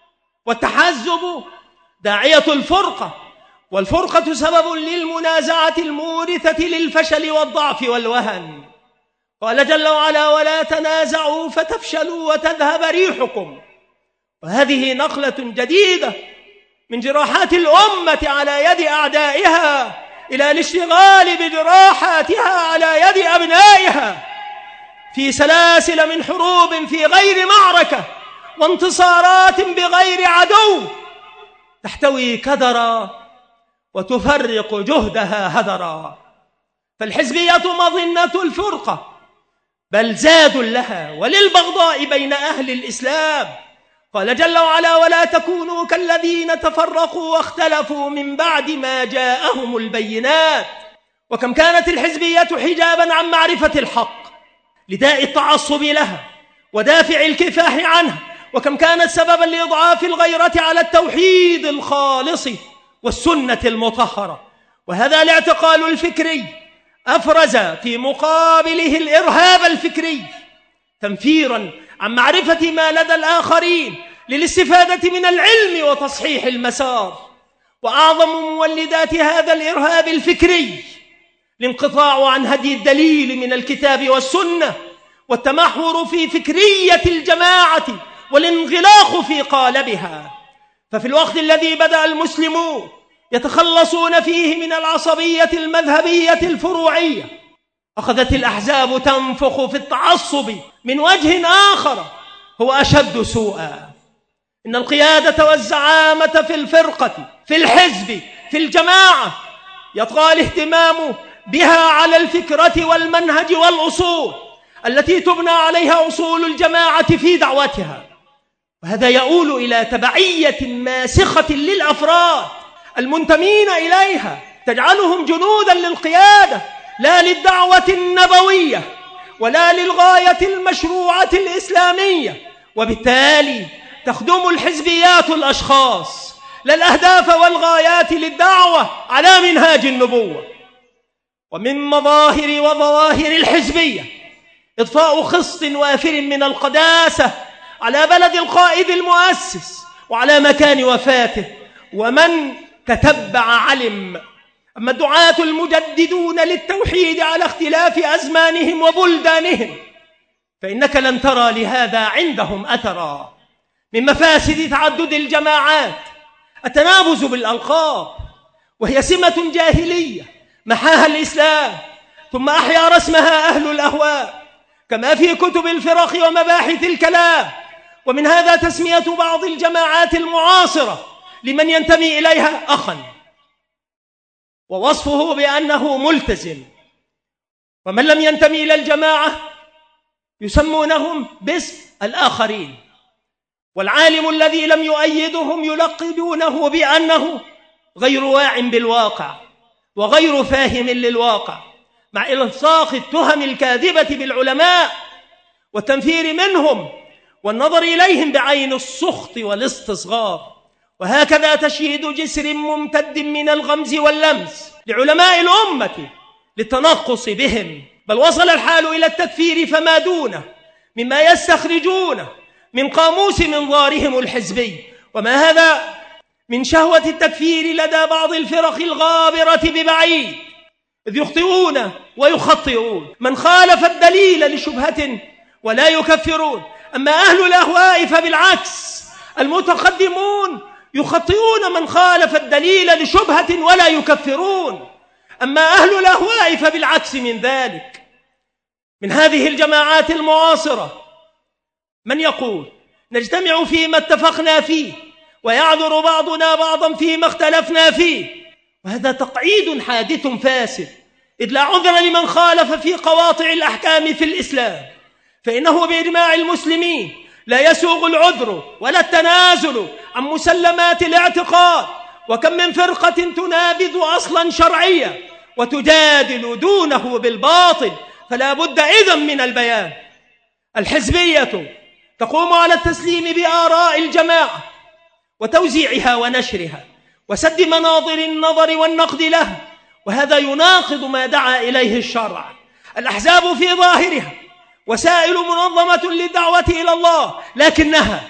والتحزب داعية الفرقة، والفرقة سبب للمنازعة المورثة للفشل والضعف والوهن. قال جل وعلا: ولا تنازعوا فتفشلوا وتذهب ريحكم. وهذه نقلة جديدة من جراحات الأمة على يد أعدائها إلى الاشتغال بجراحاتها على يد أبنائها في سلاسل من حروب في غير معركة وانتصارات بغير عدو، تحتوي كدرا وتفرق جهدها هدرا. فالحزبية مظنة الفرقة بل زاد لها وللبغضاء بين أهل الإسلام. قال جل وعلا: ولا تكونوا كالذين تفرقوا واختلفوا من بعد ما جاءهم البينات. وكم كانت الحزبية حجابا عن معرفة الحق لداء التعصب لها ودافع الكفاح عنها، وكم كانت سببا لإضعاف الغيرة على التوحيد الخالص والسنة المطهرة. وهذا الاعتقال الفكري أفرز في مقابله الإرهاب الفكري، تنفيرا عن معرفة ما لدى الآخرين للاستفادة من العلم وتصحيح المسار. وأعظم مولدات هذا الإرهاب الفكري الانقطاع عن هدي الدليل من الكتاب والسنة، والتمحور في فكرية الجماعة والانغلاق في قالبها. ففي الوقت الذي بدأ المسلمون يتخلصون فيه من العصبية المذهبية الفروعية، أخذت الأحزاب تنفخ في التعصب من وجه آخر هو أشد سوءا. إن القيادة والزعامة في الفرقة، في الحزب، في الجماعة، يطغى الاهتمام بها على الفكرة والمنهج والأصول التي تبنى عليها أصول الجماعة في دعوتها. وهذا يؤول إلى تبعية ماسخة للأفراد المنتمين إليها، تجعلهم جنودا للقيادة لا للدعوة النبوية ولا للغاية المشروعة الإسلامية، وبالتالي تخدم الحزبيات الأشخاص لا الأهداف والغايات للدعوة على منهاج النبوة. ومن مظاهر وظواهر الحزبية إضفاء خصٍ وافر من القداسة على بلد القائد المؤسس وعلى مكان وفاته، ومن تتبع علم. أما الدعاة المجددون للتوحيد على اختلاف أزمانهم وبلدانهم فإنك لن ترى لهذا عندهم أثرا. من مفاسد تعدد الجماعات التنابز بالألقاب، وهي سمة جاهلية محاها الإسلام ثم أحيا رسمها أهل الأهواء كما في كتب الفرق ومباحث الكلام. ومن هذا تسمية بعض الجماعات المعاصرة لمن ينتمي إليها أخا، ووصفه بأنه ملتزم، ومن لم ينتمي إلى الجماعة يسمونهم باسم الآخرين، والعالم الذي لم يؤيدهم يلقبونه بأنه غير واع بالواقع وغير فاهم للواقع، مع إلصاق التهم الكاذبة بالعلماء والتنفير منهم والنظر إليهم بعين السخط والاستصغار. وهكذا تشييد جسر ممتد من الغمز واللمس لعلماء الأمة للتنقص بهم، بل وصل الحال إلى التكفير فما دونه مما يستخرجونه من قاموس منظارهم الحزبي. وما هذا من شهوة التكفير لدى بعض الفرق الغابرة ببعيد، إذ يخطئون ويخطئون من خالف الدليل لشبهة ولا يكفرون. أما أهل الأهواء فبالعكس، المتقدمون يخطئون من خالف الدليل لشبهة ولا يكفرون. أما أهل الأهواء فبالعكس من ذلك. من هذه الجماعات المعاصرة من يقول نجتمع فيما اتفقنا فيه ويعذر بعضنا بعضا فيما اختلفنا فيه، وهذا تقعيد حادث فاسد، إذ لا عذر لمن خالف في قواطع الأحكام في الإسلام، فإنه بإجماع المسلمين لا يسوغ العذر ولا التنازل عن مسلمات الاعتقاد. وكم من فرقة تنابذ أصلا شرعيا وتجادل دونه بالباطل، فلا بد إذن من البيان. الحزبية تقوم على التسليم بآراء الجماعة وتوزيعها ونشرها وسد مناظر النظر والنقد لها، وهذا يناقض ما دعا إليه الشرع. الأحزاب في ظاهرها وسائل منظمة للدعوة إلى الله، لكنها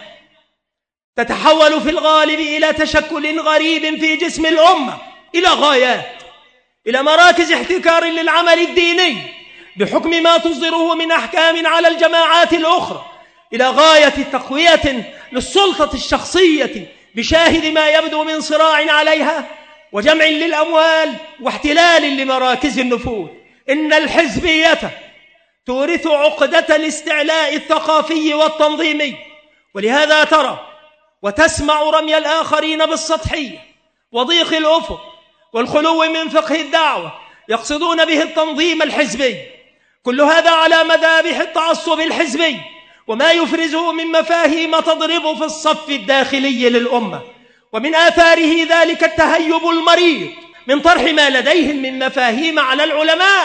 تتحول في الغالب إلى تشكل غريب في جسم الأمة، إلى غايات، إلى مراكز احتكار للعمل الديني بحكم ما تصدره من أحكام على الجماعات الأخرى، إلى غاية تقوية للسلطة الشخصية بشاهد ما يبدو من صراع عليها وجمع للأموال واحتلال لمراكز النفوذ. إن الحزبية تورث عقدة الاستعلاء الثقافي والتنظيمي، ولهذا ترى وتسمع رمي الآخرين بالسطحية وضيق الأفق والخلو من فقه الدعوة، يقصدون به التنظيم الحزبي. كل هذا على مذابح التعصب الحزبي وما يفرزه من مفاهيم تضرب في الصف الداخلي للأمة. ومن آثاره ذلك التهيب المريض من طرح ما لديهم من مفاهيم على العلماء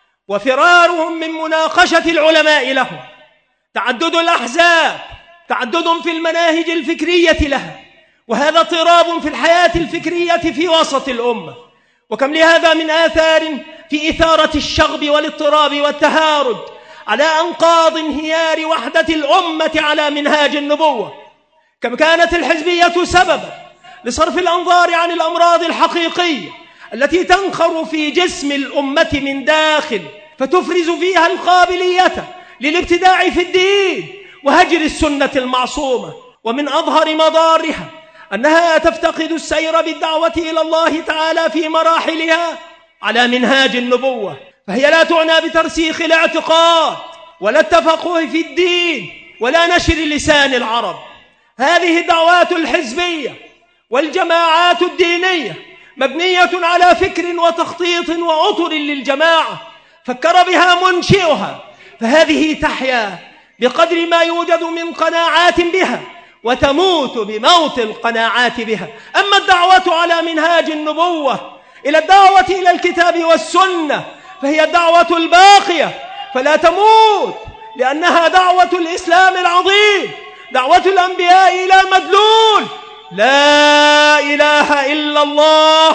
وفرارهم من مناقشة العلماء لهم. تعدد الأحزاب تعدد في المناهج الفكرية لها، وهذا اضطراب في الحياة الفكرية في وسط الأمة. وكم لهذا من آثار في إثارة الشغب والاضطراب والتهارج على أنقاض انهيار وحدة الأمة على منهاج النبوة. كم كانت الحزبية سببا لصرف الأنظار عن الأمراض الحقيقية التي تنخر في جسم الأمة من داخل، فتفرز فيها القابلية للابتداع في الدين وهجر السنة المعصومة. ومن أظهر مضارها أنها تفتقد السير بالدعوة إلى الله تعالى في مراحلها على منهاج النبوة، فهي لا تعنى بترسيخ الاعتقاد ولا التفقه في الدين ولا نشر لسان العرب. هذه الدعوات الحزبية والجماعات الدينية مبنية على فكر وتخطيط وعطر للجماعة فكر بها منشئها، فهذه تحيا بقدر ما يوجد من قناعات بها وتموت بموت القناعات بها. أما الدعوة على منهاج النبوة إلى الدعوة إلى الكتاب والسنة فهي الدعوة الباقية فلا تموت، لأنها دعوة الإسلام العظيم، دعوة الأنبياء إلى مدلول لا إله إلا الله.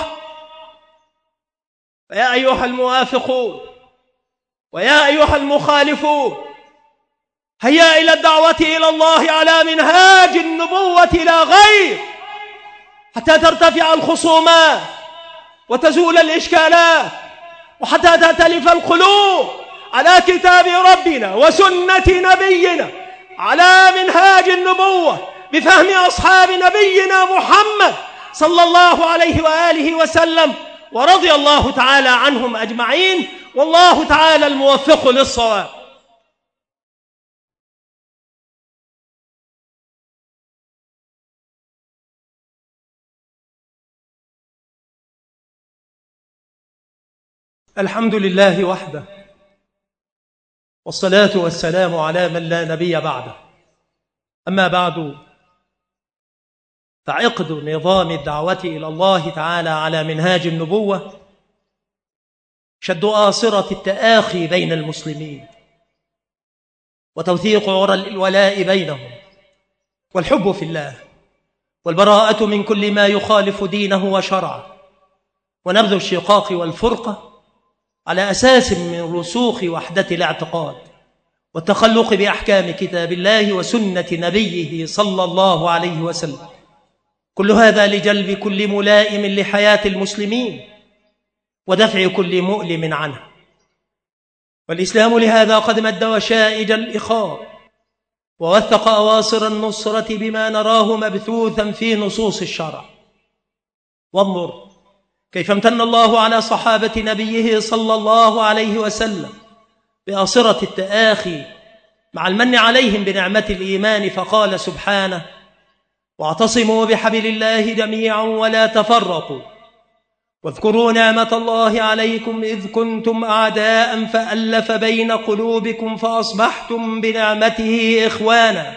فيا أيها الموافقون ويا أيها المخالفون، هيا إلى الدعوة إلى الله على منهاج النبوة لا غير، حتى ترتفع الخصومات وتزول الإشكالات، وحتى تتلف القلوب على كتاب ربنا وسنة نبينا على منهاج النبوة بفهم أصحاب نبينا محمد صلى الله عليه وآله وسلم، ورضي الله تعالى عنهم أجمعين، والله تعالى الموفق للصواب. الحمد لله وحده، والصلاة والسلام على من لا نبي بعده. أما بعد، فعقد نظام الدعوة إلى الله تعالى على منهاج النبوة شد آصرة التآخي بين المسلمين وتوثيق عرى الولاء بينهم والحب في الله والبراءة من كل ما يخالف دينه وشرعه، ونبذ الشقاق والفرقة على أساس من رسوخ وحدة الاعتقاد والتخلق بأحكام كتاب الله وسنة نبيه صلى الله عليه وسلم. كل هذا لجلب كل ملائم لحياة المسلمين ودفع كل مؤلم عنه. والإسلام لهذا قد مد وشائج الإخاء ووثق أواصر النصرة بما نراه مبثوثا في نصوص الشرع. وانظر كيف امتن الله على صحابة نبيه صلى الله عليه وسلم بأصرة التآخي مع المن عليهم بنعمة الإيمان، فقال سبحانه: واعتصموا بحبل الله جميعا ولا تفرقوا واذكروا نعمة الله عليكم إذ كنتم أعداء فألف بين قلوبكم فأصبحتم بنعمته إخوانا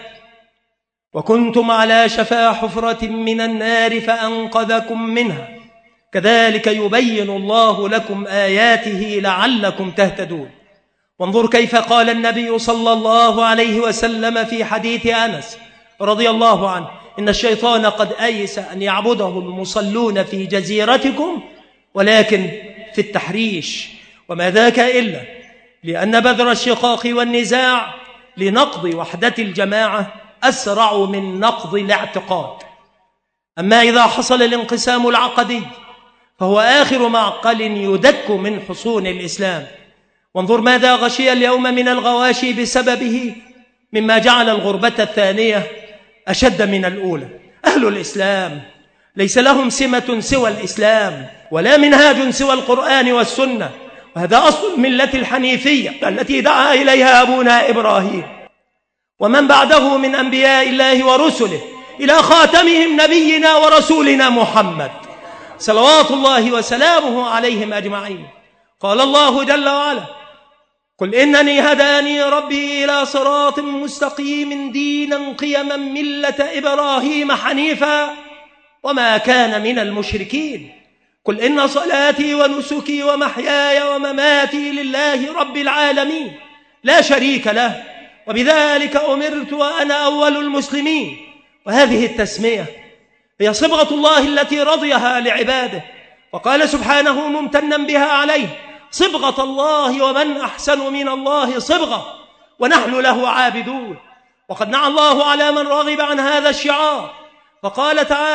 وكنتم على شفا حفرة من النار فأنقذكم منها كذلك يبين الله لكم آياته لعلكم تهتدون. وانظر كيف قال النبي صلى الله عليه وسلم في حديث أنس رضي الله عنه: إن الشيطان قد أيس أن يعبده المصلون في جزيرتكم ولكن في التحريش، وما ذاك إلا لأن بذر الشقاق والنزاع لنقض وحدة الجماعة أسرع من نقض الاعتقاد. أما إذا حصل الانقسام العقدي فهو آخر معقل يدك من حصون الإسلام. وانظر ماذا غشي اليوم من الغواشي بسببه مما جعل الغربة الثانية أشد من الأولى. أهل الإسلام ليس لهم سمة سوى الإسلام ولا منهاج سوى القرآن والسنة، وهذا أصل الملة الحنيفية التي دعا إليها أبونا إبراهيم ومن بعده من أنبياء الله ورسله إلى خاتمهم نبينا ورسولنا محمد صلوات الله وسلامه عليهم أجمعين. قال الله جل وعلا: قل إنني هداني ربي إلى صراط مستقيم دينا قيما ملة إبراهيم حنيفا وما كان من المشركين. قل إن صلاتي ونسكي ومحياي ومماتي لله رب العالمين لا شريك له وبذلك أمرت وأنا أول المسلمين. وهذه التسمية هي صبغة الله التي رضيها لعباده، وقال سبحانه ممتنا بها عليه: صبغة الله ومن أحسن من الله صبغة ونحن له عابدون. وقد نعى الله على من رغب عن هذا الشعار فقال تعالى: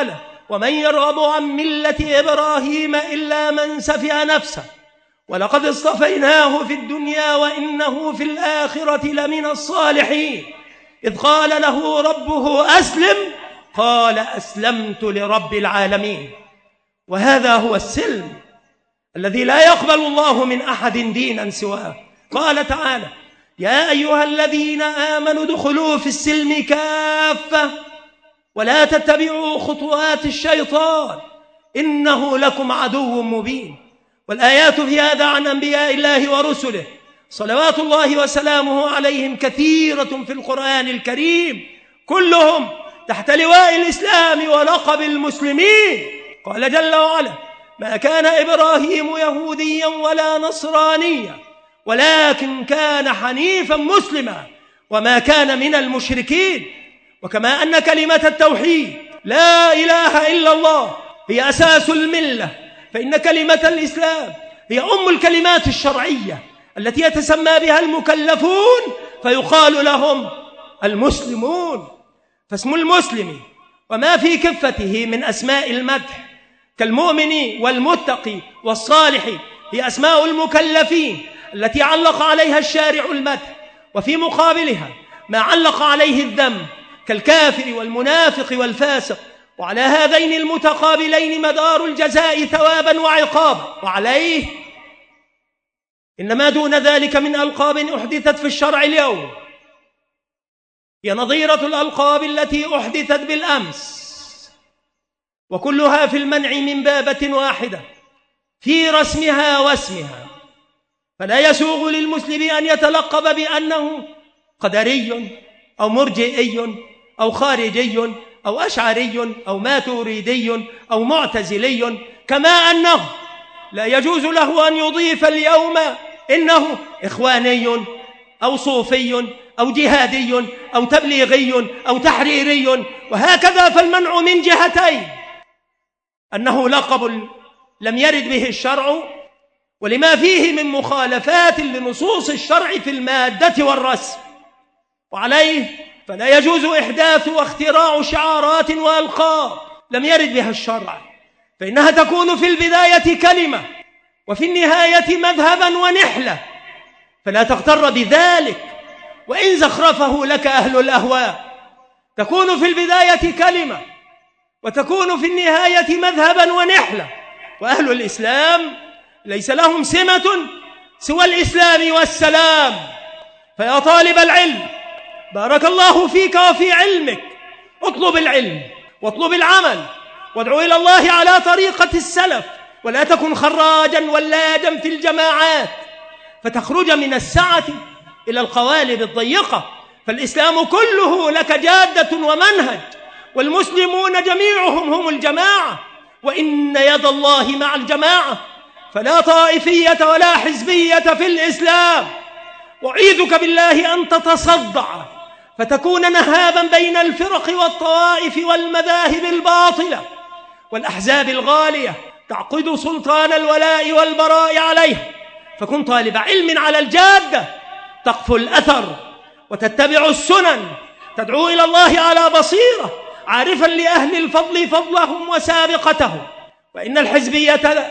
ومن يرغب عن ملة إبراهيم إلا من سفه نفسه ولقد اصطفيناه في الدنيا وإنه في الآخرة لمن الصالحين إذ قال له ربه أسلم قال أسلمت لرب العالمين. وهذا هو السلم الذي لا يقبل الله من أحد دينا سواه. قال تعالى: يا أيها الذين آمنوا ادخلوا في السلم كافة ولا تتبعوا خطوات الشيطان إنه لكم عدو مبين. والآيات في هذا عن أنبياء الله ورسله صلوات الله وسلامه عليهم كثيرة في القرآن الكريم، كلهم تحت لواء الإسلام ولقب المسلمين. قال جل وعلا: ما كان إبراهيم يهوديا ولا نصرانيا ولكن كان حنيفا مسلما وما كان من المشركين. وكما أن كلمة التوحيد لا إله إلا الله هي أساس الملة، فإن كلمة الإسلام هي أم الكلمات الشرعية التي يتسمى بها المكلفون فيقال لهم المسلمون. فاسم المسلم وما في كفته من أسماء المدح كالمؤمن والمتقي والصالح هي أسماء المكلفين التي علق عليها الشارع المدح، وفي مقابلها ما علق عليه الذم كالكافر والمنافق والفاسق. وعلى هذين المتقابلين مدار الجزاء ثوابا وعقابا، وعليه إنما دون ذلك من ألقاب أحدثت في الشرع اليوم هي نظيرة الألقاب التي أحدثت بالأمس، وكلها في المنع من بابة واحدة في رسمها واسمها. فلا يسوغ للمسلم أن يتلقب بأنه قدري أو مرجئي أو خارجي أو أشعري أو ماتوريدي أو معتزلي، كما أنه لا يجوز له أن يضيف اليوم إنه إخواني أو صوفي أو جهادي أو تبليغي أو تحريري، وهكذا. فالمنع من جهتين: أنه لقب لم يرد به الشرع، ولما فيه من مخالفات لنصوص الشرع في المادة والرسم. وعليه فلا يجوز إحداث واختراع شعارات وألقاب لم يرد بها الشرع، فإنها تكون في البداية كلمة وفي النهاية مذهبا ونحلة، فلا تغتر بذلك وإن زخرفه لك أهل الأهواء. تكون في البداية كلمة وتكون في النهاية مذهبا ونحلة، وأهل الإسلام ليس لهم سمة سوى الإسلام والسلام. فيا طالب العلم بارك الله فيك وفي علمك، اطلب العلم واطلب العمل وادعو إلى الله على طريقة السلف، ولا تكن خراجا ولاجا في الجماعات فتخرج من السعة إلى القوالب الضيقة. فالإسلام كله لك جادة ومنهج، والمسلمون جميعهم هم الجماعة، وإن يد الله مع الجماعة، فلا طائفية ولا حزبية في الإسلام. أعيذك بالله أن تتصدع فتكون نهابا بين الفرق والطوائف والمذاهب الباطلة والأحزاب الغالية تعقد سلطان الولاء والبراء عليه. فكن طالب علم على الجادة، تقفو الأثر وتتبع السنن، تدعو إلى الله على بصيرة، عارفا لأهل الفضل فضلهم وسابقتهم. وإن الحزبية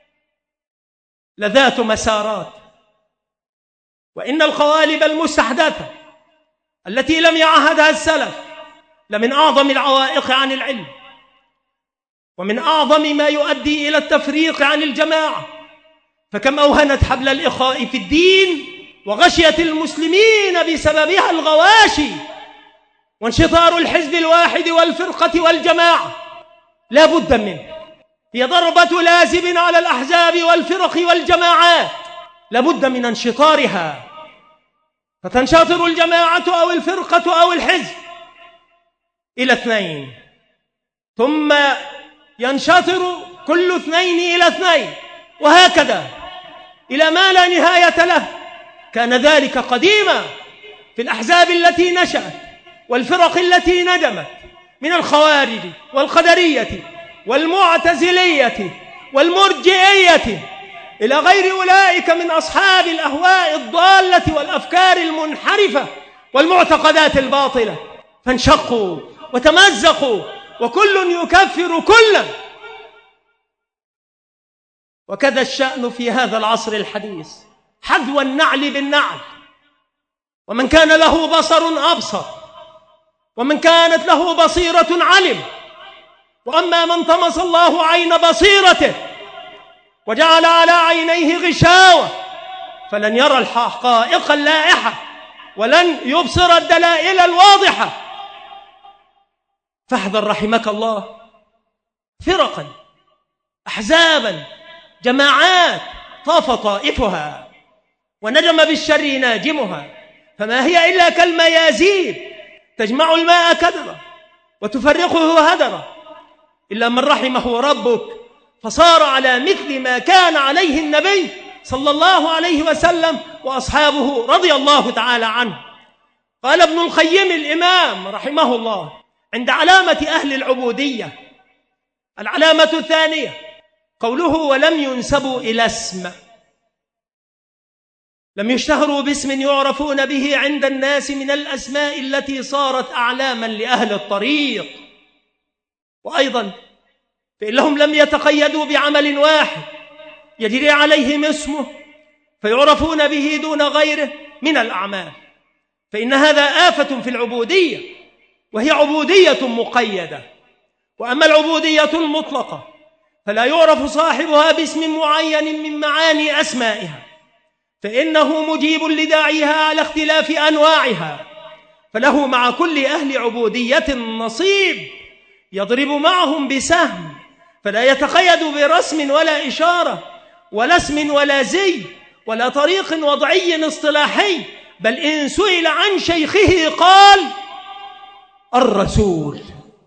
لذات مسارات، وإن القوالب المستحدثة التي لم يعهدها السلف لمن أعظم العوائق عن العلم، ومن أعظم ما يؤدي إلى التفريق عن الجماعة. فكم أوهنت حبل الإخاء في الدين وغشيت المسلمين بسببها الغواشي، وانشطار الحزب الواحد والفرقة والجماعة لا بد منه، هي ضربة لازم على الأحزاب والفرق والجماعات، لا بد من انشطارها، فتنشطر الجماعة أو الفرقة أو الحزب إلى اثنين، ثم ينشطر كل اثنين إلى اثنين، وهكذا إلى ما لا نهاية له. كان ذلك قديما في الأحزاب التي نشأت والفرق التي ندمت من الخوارج والقدرية والمعتزلية والمرجئية إلى غير أولئك من أصحاب الأهواء الضالة والأفكار المنحرفة والمعتقدات الباطلة، فانشقوا وتمزقوا وكل يكفر كلا. وكذا الشأن في هذا العصر الحديث، حذو النعل بالنعل، ومن كان له بصر أبصر، ومن كانت له بصيرة علم. وأما من طمس الله عين بصيرته وجعل على عينيه غشاوة فلن يرى الحقائق اللائحة ولن يبصر الدلائل الواضحة. فاحذر رحمك الله فرقا، أحزابا، جماعات طاف طائفها ونجم بالشر ناجمها، فما هي إلا كالميازيب تجمع الماء كدرا وتفرقه هدرا، إلا من رحمه ربك فصار على مثل ما كان عليه النبي صلى الله عليه وسلم وأصحابه رضي الله تعالى عنه. قال ابن القيم الإمام رحمه الله عند علامة أهل العبودية: العلامة الثانية قوله ولم ينسبوا إلى اسم، لم يشتهروا باسم يعرفون به عند الناس من الأسماء التي صارت أعلاما لأهل الطريق. وأيضا فإنهم لم يتقيدوا بعمل واحد يجري عليهم اسمه فيعرفون به دون غيره من الأعمال، فإن هذا آفة في العبودية، وهي عبودية مقيدة. وأما العبودية المطلقة فلا يعرف صاحبها باسم معين من معاني أسمائها، فإنه مجيب لداعيها على اختلاف أنواعها، فله مع كل أهل عبودية نصيب يضرب معهم بسهم، فلا يتقيد برسم ولا إشارة ولا اسم ولا زي ولا طريق وضعي اصطلاحي، بل إن سئل عن شيخه قال الرسول،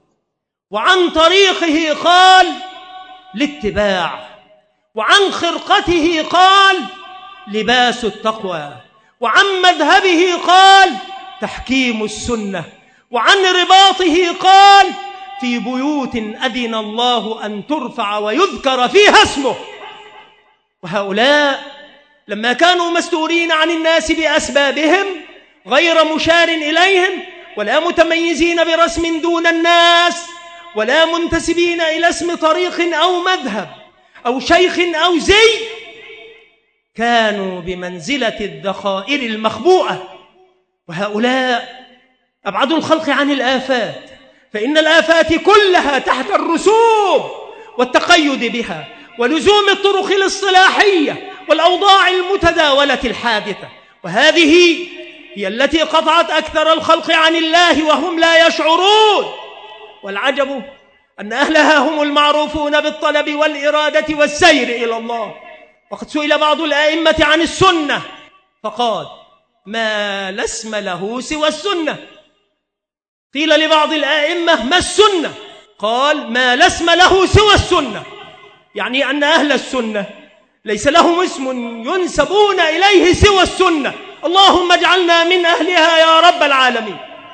وعن طريقه قال الاتباع، وعن خرقته قال لباس التقوى، وعن مذهبه قال تحكيم السنة، وعن رباطه قال في بيوت أذن الله أن ترفع ويذكر فيها اسمه. وهؤلاء لما كانوا مستورين عن الناس بأسبابهم غير مشار إليهم ولا متميزين برسم دون الناس ولا منتسبين إلى اسم طريق أو مذهب أو شيخ أو زي، كانوا بمنزلة الذخائر المخبوءة. وهؤلاء أبعدوا الخلق عن الآفات، فإن الآفات كلها تحت الرسوم والتقيد بها ولزوم الطرق الاصطلاحية والأوضاع المتداولة الحادثة، وهذه هي التي قطعت أكثر الخلق عن الله وهم لا يشعرون. والعجب أن أهلها هم المعروفون بالطلب والإرادة والسير إلى الله. وقد سئل بعض الآئمة عن السنة فقال ما لا اسم له سوى السنة. قيل لبعض الآئمة ما السنة؟ قال ما لا اسم له سوى السنة، يعني أن أهل السنة ليس لهم اسم ينسبون إليه سوى السنة. اللهم اجعلنا من أهلها يا رب العالمين.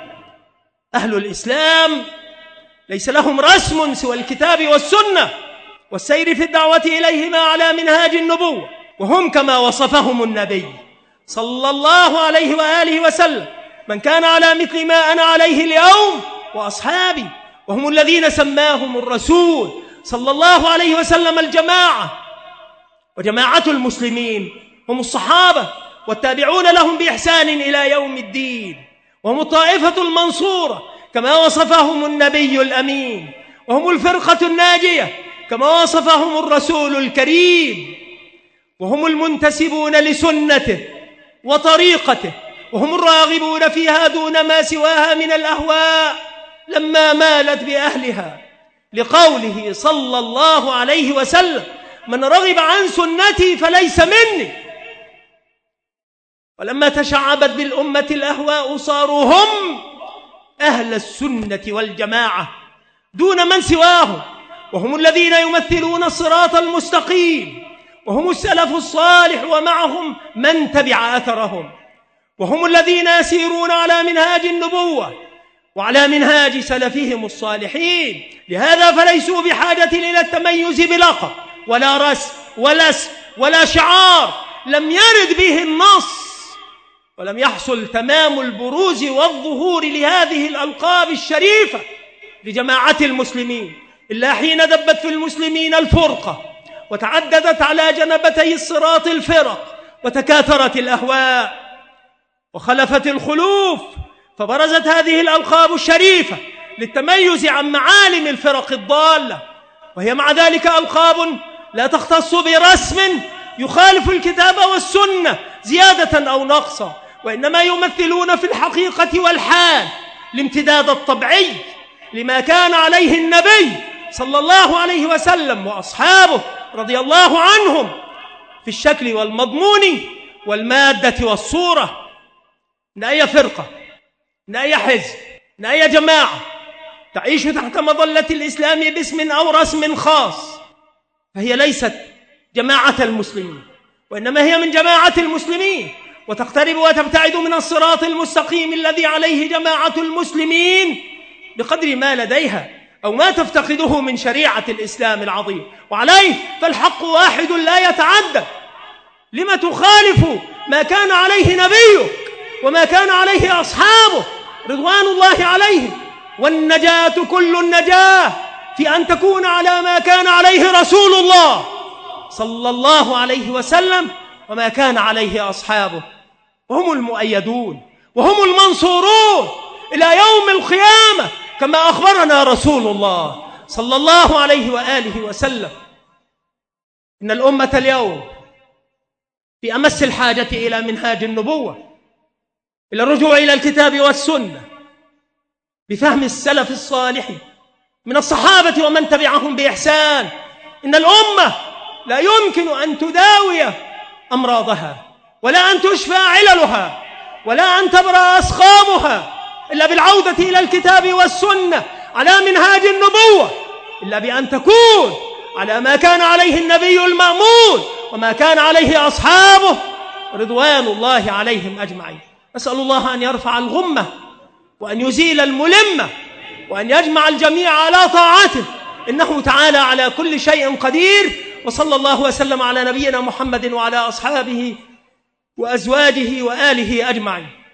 أهل الإسلام ليس لهم رسم سوى الكتاب والسنة والسير في الدعوة إليهما على منهاج النبوة، وهم كما وصفهم النبي صلى الله عليه وآله وسلم من كان على مثل ما أنا عليه اليوم وأصحابي، وهم الذين سماهم الرسول صلى الله عليه وسلم الجماعة. وجماعة المسلمين هم الصحابة والتابعون لهم بإحسان إلى يوم الدين، وهم الطائفة المنصورة كما وصفهم النبي الأمين، وهم الفرقة الناجية كما وصفهم الرسول الكريم، وهم المنتسبون لسنته وطريقته، وهم الراغبون فيها دون ما سواها من الأهواء لما مالت بأهلها، لقوله صلى الله عليه وسلم من رغب عن سنتي فليس مني. ولما تشعبت بالأمة الأهواء صاروا هم أهل السنة والجماعة دون من سواهم، وهم الذين يمثلون الصراط المستقيم، وهم السلف الصالح ومعهم من تبع أثرهم، وهم الذين يسيرون على منهاج النبوة وعلى منهاج سلفهم الصالحين. لهذا فليسوا بحاجة إلى التميز بلقب ولا رسم ولا اسم ولا شعار لم يرد به النص، ولم يحصل تمام البروز والظهور لهذه الألقاب الشريفة لجماعة المسلمين إلا حين دبت في المسلمين الفرقة وتعددت على جنبتي الصراط الفرق وتكاثرت الأهواء وخلفت الخلوف، فبرزت هذه الألقاب الشريفة للتميز عن معالم الفرق الضالة، وهي مع ذلك ألقاب لا تختص برسم يخالف الكتاب والسنة زيادة أو نقصا، وإنما يمثلون في الحقيقة والحال الامتداد الطبيعي لما كان عليه النبي صلى الله عليه وسلم وأصحابه رضي الله عنهم في الشكل والمضمون والمادة والصورة. إن أي فرقة، إن أي حزب، إن أي جماعة تعيش تحت مظلة الإسلام باسم أو رسم خاص فهي ليست جماعة المسلمين، وإنما هي من جماعة المسلمين، وتقترب وتبتعد من الصراط المستقيم الذي عليه جماعة المسلمين بقدر ما لديها أو ما تفتقده من شريعة الإسلام العظيم. وعليه فالحق واحد لا يتعدد. لما تخالف ما كان عليه نبيك وما كان عليه أصحابه رضوان الله عليهم؟ والنجاة كل النجاة في أن تكون على ما كان عليه رسول الله صلى الله عليه وسلم وما كان عليه أصحابه، وهم المؤيدون وهم المنصورون إلى يوم القيامة كما أخبرنا رسول الله صلى الله عليه وآله وسلم. إن الأمة اليوم في أمس الحاجة إلى منهاج النبوة، إلى الرجوع إلى الكتاب والسنة بفهم السلف الصالح من الصحابة ومن تبعهم بإحسان. إن الأمة لا يمكن أن تداوي أمراضها ولا أن تشفى عللها ولا أن تبرأ أسقامها إلا بالعودة إلى الكتاب والسنة على منهاج النبوة، إلا بأن تكون على ما كان عليه النبي المأمون وما كان عليه أصحابه رضوان الله عليهم أجمعين. أسأل الله أن يرفع الغمة وأن يزيل الملمة وأن يجمع الجميع على طاعته، إنه تعالى على كل شيء قدير. وصلى الله وسلم على نبينا محمد وعلى أصحابه وأزواجه وآله أجمعين.